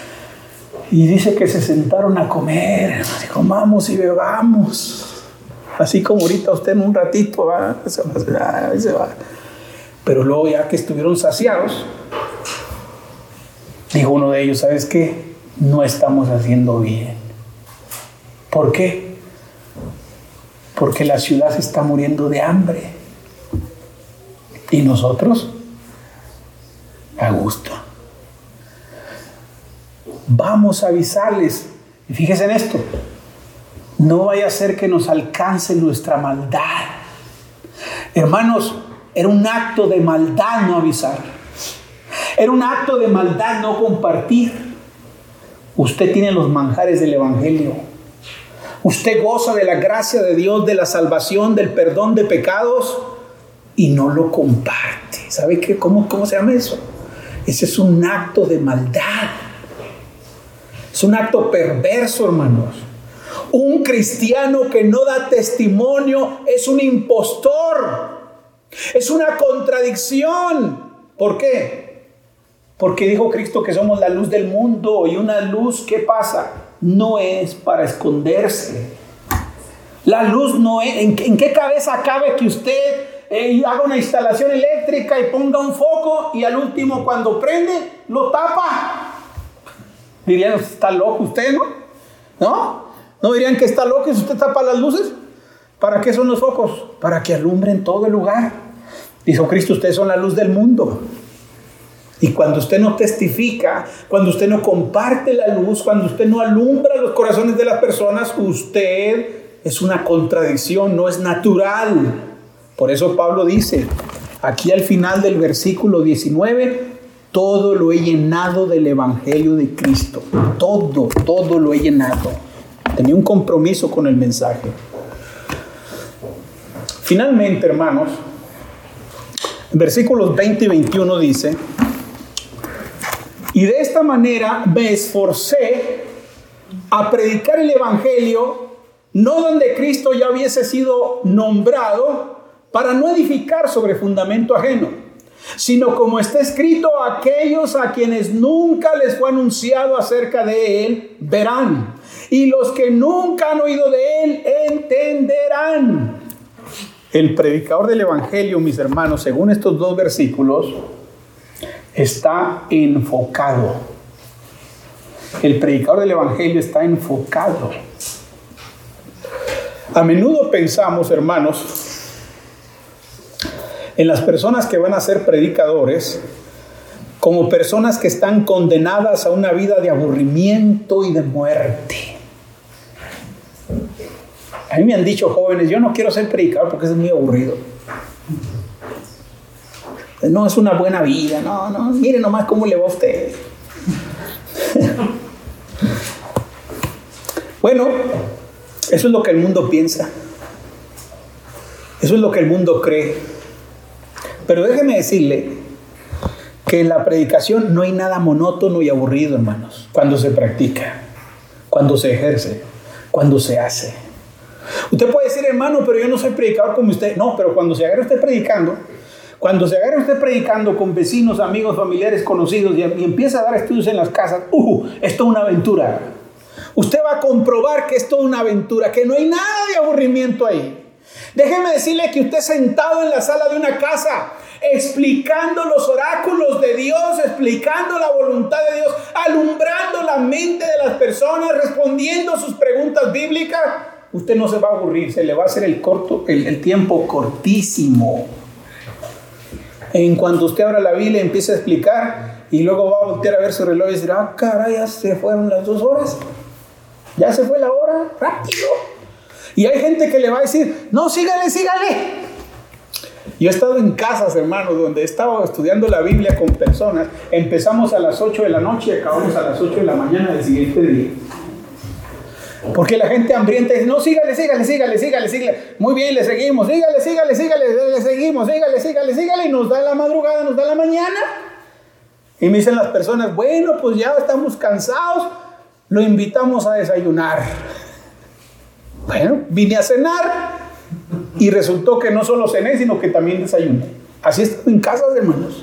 Y dice que se sentaron a comer. Así, comamos y bebamos. Así como ahorita usted en un ratito va, se va, se va. Pero luego, ya que estuvieron saciados, dijo uno de ellos: ¿sabes qué? No estamos haciendo bien. ¿Por qué? Porque la ciudad se está muriendo de hambre. Y nosotros, a gusto. Vamos a avisarles. Y fíjense en esto: no vaya a ser que nos alcance nuestra maldad. Hermanos, era un acto de maldad no avisar. Era un acto de maldad no compartir. Usted tiene los manjares del Evangelio. Usted goza de la gracia de Dios, de la salvación, del perdón de pecados y no lo comparte. ¿Sabe qué? ¿Cómo, cómo se llama eso? Ese es un acto de maldad. Es un acto perverso, hermanos. Un cristiano que no da testimonio es un impostor. Es una contradicción. ¿Por qué? Porque dijo Cristo que somos la luz del mundo, y una luz, ¿qué pasa? No es para esconderse. La luz no es... ¿En, en qué cabeza cabe que usted eh, haga una instalación eléctrica y ponga un foco y al último cuando prende lo tapa? Dirían, está loco usted, ¿no? ¿No? ¿No dirían que está loco si usted tapa las luces? ¿Para qué son los focos? Para que alumbren todo el lugar. Dijo Cristo, ustedes son la luz del mundo. Y cuando usted no testifica, cuando usted no comparte la luz, cuando usted no alumbra los corazones de las personas, usted es una contradicción, no es natural. Por eso Pablo dice, aquí al final del versículo diecinueve, todo lo he llenado del Evangelio de Cristo. Todo, todo lo he llenado. Tenía un compromiso con el mensaje. Finalmente, hermanos, en versículos veinte y veintiuno dice, y de esta manera me esforcé a predicar el Evangelio, no donde Cristo ya hubiese sido nombrado, para no edificar sobre fundamento ajeno, sino como está escrito, aquellos a quienes nunca les fue anunciado acerca de Él, verán, y los que nunca han oído de Él, entenderán. El predicador del Evangelio, mis hermanos, según estos dos versículos, está enfocado. El predicador del Evangelio está enfocado. A menudo pensamos, hermanos, en las personas que van a ser predicadores como personas que están condenadas a una vida de aburrimiento y de muerte. A mí me han dicho jóvenes, yo no quiero ser predicador porque es muy aburrido. No es una buena vida, no, no, mire nomás cómo le va a usted. Bueno, eso es lo que el mundo piensa. Eso es lo que el mundo cree. Pero déjeme decirle que en la predicación no hay nada monótono y aburrido, hermanos, cuando se practica, cuando se ejerce, cuando se hace. Usted puede decir, hermano, pero yo no soy predicador como usted. No, pero cuando se agarra usted predicando, cuando se agarra usted predicando con vecinos, amigos, familiares, conocidos y, y empieza a dar estudios en las casas, uh, es toda una aventura. Usted va a comprobar que es toda una aventura, que no hay nada de aburrimiento ahí. Déjeme decirle que usted sentado en la sala de una casa, explicando los oráculos de Dios, explicando la voluntad de Dios, alumbrando la mente de las personas, respondiendo sus preguntas bíblicas, usted no se va a aburrir, se le va a hacer el, corto, el, el tiempo cortísimo. En cuanto usted abra la Biblia y empiece a explicar, y luego va a voltear a ver su reloj y decir, ah, caray, ya se fueron las dos horas, ya se fue la hora, rápido. Y hay gente que le va a decir, no, sígale, sígale. Yo he estado en casas, hermanos, donde he estado estudiando la Biblia con personas. Empezamos a las ocho de la noche y acabamos a las ocho de la mañana del siguiente día. Porque la gente hambrienta dice, no, sígale, sígale, sígale, sígale, sígale. Muy bien, le seguimos, sígale, sígale, sígale, le seguimos, sígale, sígale, sígale. Y nos da la madrugada, nos da la mañana. Y me dicen las personas, bueno, pues ya estamos cansados, lo invitamos a desayunar. Bueno, vine a cenar y resultó que no solo cené, sino que también desayuné. Así estamos en casas, hermanos.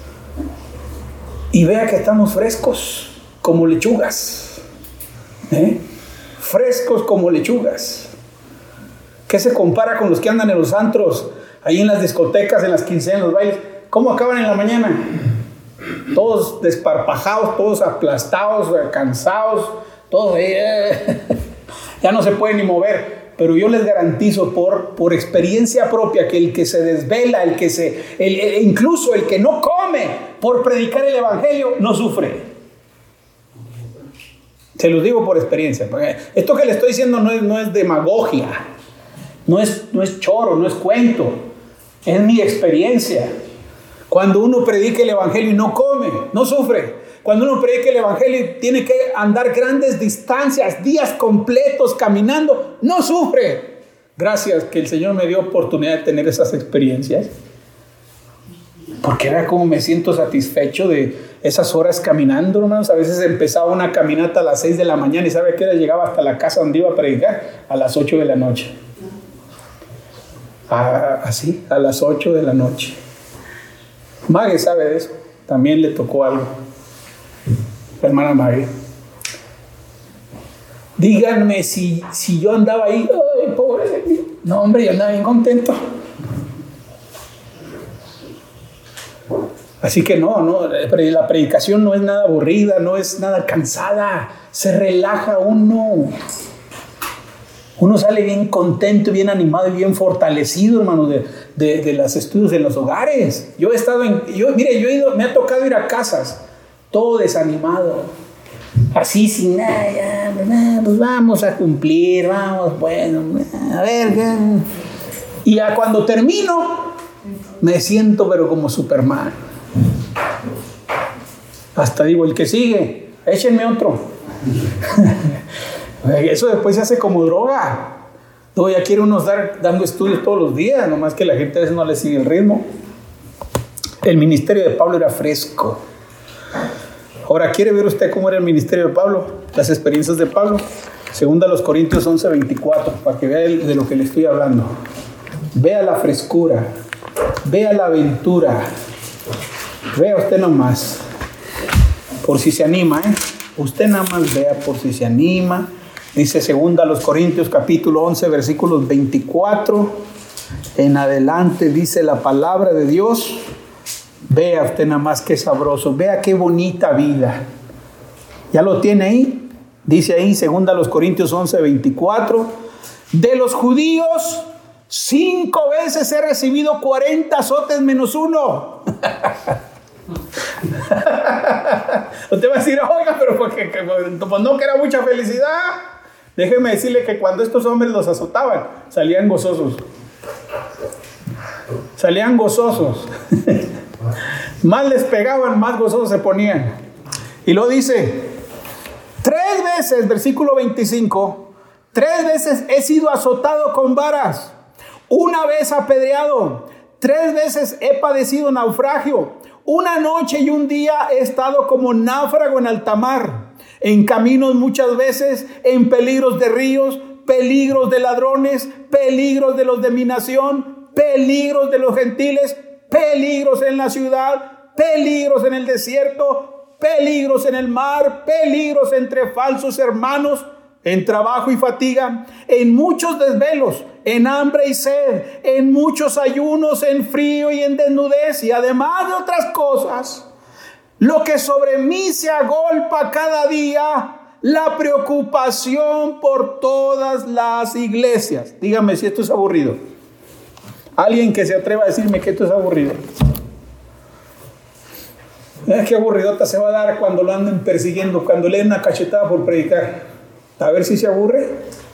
Y vea que estamos frescos como lechugas. ¿Eh? Frescos como lechugas. ¿Qué se compara con los que andan en los antros, ahí en las discotecas, en las quincenas, en los bailes? ¿Cómo acaban en la mañana? Todos desparpajados, todos aplastados, cansados, todos ahí. Eh. Ya no se pueden ni mover, pero yo les garantizo por, por experiencia propia que el que se desvela, el que se, el, el, incluso el que no come por predicar el Evangelio, no sufre. Se los digo por experiencia. Porque esto que le estoy diciendo no es, no es demagogia, no es, no es choro, no es cuento, es mi experiencia. Cuando uno predica el evangelio y no come, no sufre. Cuando uno predica el evangelio tiene que andar grandes distancias, días completos caminando, no sufre. Gracias que el Señor me dio oportunidad de tener esas experiencias. Porque era como me siento satisfecho de esas horas caminando, hermanos. A veces empezaba una caminata a las seis de la mañana y ¿sabe a qué hora llegaba hasta la casa donde iba a predicar? A las ocho de la noche. Ah, así, a las ocho de la noche. Mague sabe de eso. También le tocó algo. La hermana Mague. Díganme si, si yo andaba ahí. Ay, pobre de mí. No, hombre, yo andaba bien contento. Así que no, no, la predicación no es nada aburrida, no es nada cansada. Se relaja uno. Uno sale bien contento, bien animado y bien fortalecido, hermano, de, de, de los estudios en los hogares. Yo he estado en, yo, mire, yo he ido, me ha tocado ir a casas, todo desanimado, así sin nada, ya, pues vamos a cumplir, vamos, bueno, a ver, ¿qué? Y ya cuando termino, me siento pero como Superman. Hasta digo, el que sigue, échenme otro. Eso después se hace como droga. No, ya quiere uno estar dando estudios todos los días, nomás que la gente a veces no le sigue el ritmo. El ministerio de Pablo era fresco. Ahora, ¿quiere ver usted cómo era el ministerio de Pablo? Las experiencias de Pablo. Segunda a los Corintios once veinticuatro, para que vea de lo que le estoy hablando. Vea la frescura, vea la aventura. Vea usted nomás, por si se anima, ¿eh? Usted nada más vea por si se anima. Dice segunda a los Corintios capítulo once versículos veinticuatro en adelante, dice la palabra de Dios. Vea usted nada más qué sabroso, vea qué bonita vida. ¿Ya lo tiene ahí? Dice ahí segunda a los Corintios once veinticuatro. De los judíos cinco veces he recibido cuarenta azotes menos uno. Usted va a decir, oiga, pero porque, pues no, que era mucha felicidad. Déjeme decirle que cuando estos hombres los azotaban, salían gozosos. Salían gozosos. Más les pegaban, más gozosos se ponían. Y lo dice, tres veces, versículo veinticinco, tres veces he sido azotado con varas, una vez apedreado, tres veces he padecido naufragio. Una noche y un día he estado como náufrago en alta mar, en caminos muchas veces, en peligros de ríos, peligros de ladrones, peligros de los de mi nación, peligros de los gentiles, peligros en la ciudad, peligros en el desierto, peligros en el mar, peligros entre falsos hermanos, en trabajo y fatiga, en muchos desvelos, en hambre y sed, en muchos ayunos, en frío y en desnudez, y además de otras cosas, lo que sobre mí se agolpa cada día, la preocupación por todas las iglesias. Dígame si esto es aburrido. Alguien que se atreva a decirme que esto es aburrido. Es que aburridota se va a dar cuando lo anden persiguiendo, cuando le den una cachetada por predicar. A ver si se aburre.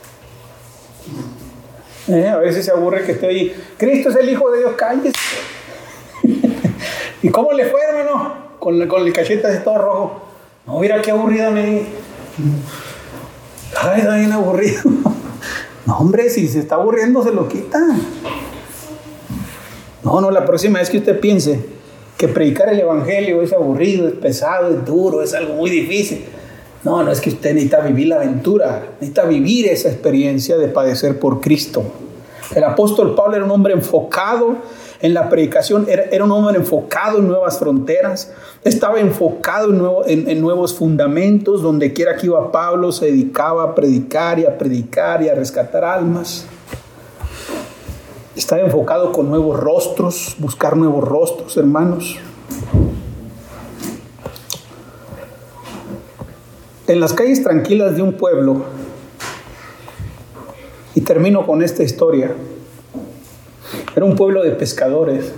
Eh, a ver si se aburre que esté ahí. Cristo es el Hijo de Dios, cállese. ¿Y cómo le fue, hermano? Con, con el cachete así todo rojo. No, mira qué aburrida me di. Ay, está bien aburrido. No, hombre, si se está aburriendo, se lo quita. No, no, la próxima vez que usted piense que predicar el evangelio es aburrido, es pesado, es duro, es algo muy difícil. No, no, es que usted necesita vivir la aventura, necesita vivir esa experiencia de padecer por Cristo. El apóstol Pablo era un hombre enfocado en la predicación, era, era un hombre enfocado en nuevas fronteras, estaba enfocado en, nuevo, en, en nuevos fundamentos. Donde quiera que iba Pablo se dedicaba a predicar y a predicar y a rescatar almas. Estaba enfocado con nuevos rostros, buscar nuevos rostros, hermanos. En las calles tranquilas de un pueblo, y termino con esta historia, era un pueblo de pescadores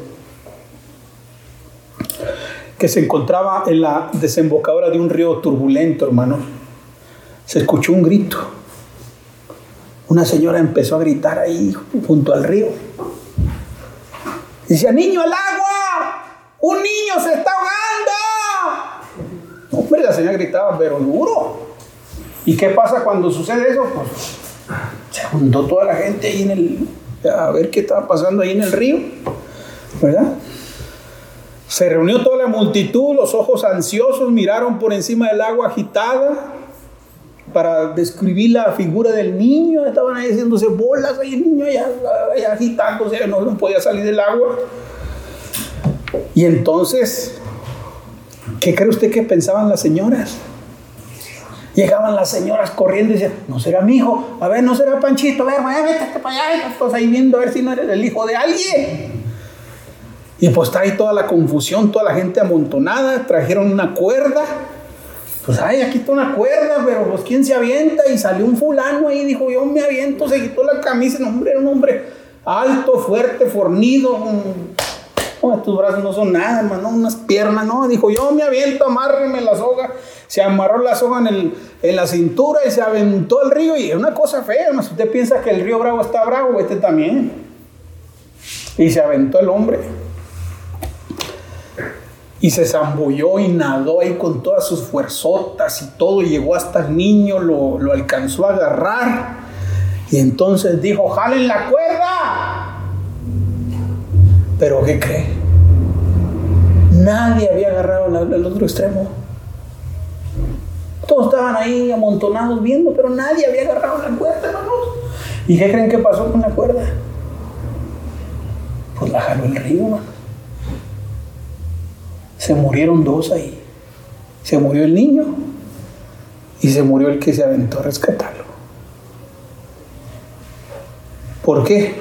que se encontraba en la desembocadura de un río turbulento, hermano. Se escuchó un grito. Una señora empezó a gritar ahí junto al río. Decía, niño, al agua, ¡Un niño se está ahogando! No, hombre, la señora gritaba, pero duro. ¿Y qué pasa cuando sucede eso? Pues se juntó toda la gente ahí en el... a ver qué estaba pasando ahí en el río, ¿verdad? Se reunió toda la multitud, los ojos ansiosos miraron por encima del agua agitada para describir la figura del niño. Estaban ahí haciéndose bolas, ahí el niño allá, allá agitándose, no, no podía salir del agua. Y entonces, ¿qué cree usted que pensaban las señoras? Llegaban las señoras corriendo y decían, no será mi hijo, a ver, no será Panchito, a ver, vaya, vete para allá, estás ahí viendo a ver si no eres el hijo de alguien. Y pues está ahí toda la confusión, toda la gente amontonada, trajeron una cuerda, pues ay, aquí está una cuerda, pero pues ¿quién se avienta? Y salió un fulano ahí, dijo, yo me aviento, se quitó la camisa, no, hombre, era un hombre alto, fuerte, fornido, no, estos brazos no son nada, hermano, unas piernas, no, dijo, yo me aviento, amárreme la soga. Se amarró la soga en, el, en la cintura y se aventó al río. Y es una cosa fea, hermano. Si usted piensa que el río Bravo está bravo, este también. Y se aventó el hombre. Y se zambulló y nadó ahí con todas sus fuerzotas y todo. Llegó hasta el niño, lo, lo alcanzó a agarrar. Y entonces dijo, ¡jalen la cuerda! Pero ¿qué cree? Nadie había agarrado el, el otro extremo. Todos estaban ahí amontonados viendo, pero nadie había agarrado la cuerda, hermanos. ¿Y qué creen que pasó con la cuerda? Pues la jaló el río, hermano. Se murieron dos ahí. Se murió el niño y se murió el que se aventó a rescatarlo. ¿Por qué?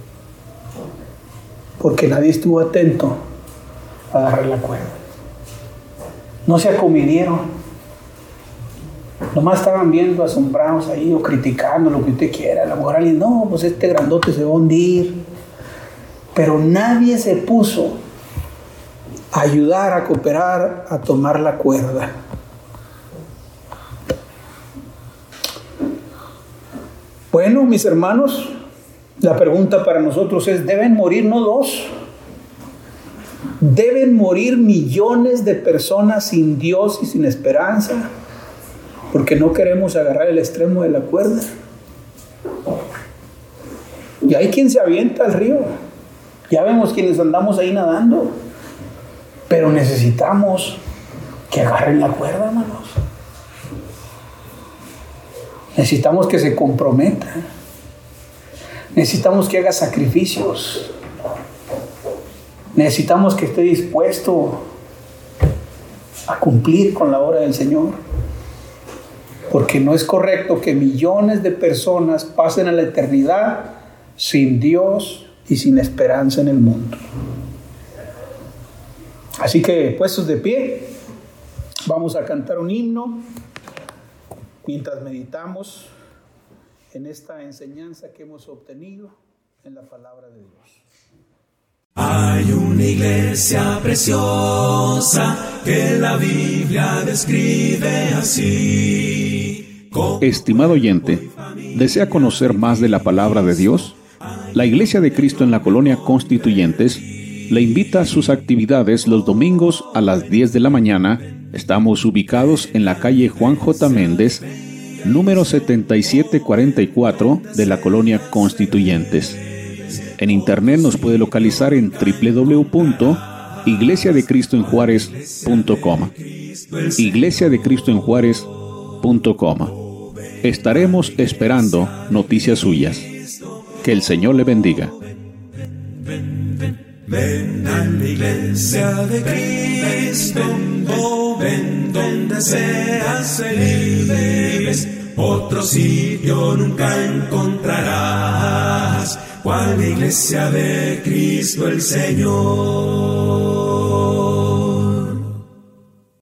Porque nadie estuvo atento a agarrar la cuerda. No se acomidieron. Nomás estaban viendo asombrados ahí o criticando lo que usted quiera. A lo mejor alguien, no, pues este grandote se va a hundir. Pero nadie se puso a ayudar, a cooperar, a tomar la cuerda. Bueno, mis hermanos, la pregunta para nosotros es, ¿deben morir no dos? ¿Deben morir millones de personas sin Dios y sin esperanza? Porque no queremos agarrar el extremo de la cuerda. Y hay quien se avienta al río. Ya vemos quienes andamos ahí nadando. Pero necesitamos que agarren la cuerda, hermanos. Necesitamos que se comprometan. Necesitamos que haga sacrificios. Necesitamos que esté dispuesto a cumplir con la obra del Señor. Porque no es correcto que millones de personas pasen a la eternidad sin Dios y sin esperanza en el mundo. Así que, puestos de pie, vamos a cantar un himno mientras meditamos en esta enseñanza que hemos obtenido en la palabra de Dios. Hay una iglesia preciosa que la Biblia describe así. Estimado oyente, ¿desea conocer más de la palabra de Dios? La Iglesia de Cristo en la Colonia Constituyentes le invita a sus actividades los domingos a las diez de la mañana. Estamos ubicados en la calle Juan J. Méndez, número setenta y siete cuarenta y cuatro de la Colonia Constituyentes. En internet nos puede localizar en doble u doble u doble u punto iglesia de cristo en juárez punto com. iglesia de cristo en juárez punto com. Estaremos esperando noticias suyas. Que el Señor le bendiga. Ven a la iglesia de Cristo, oh, ven donde seas feliz. Otro sitio nunca encontrarás, cual la iglesia de Cristo el Señor.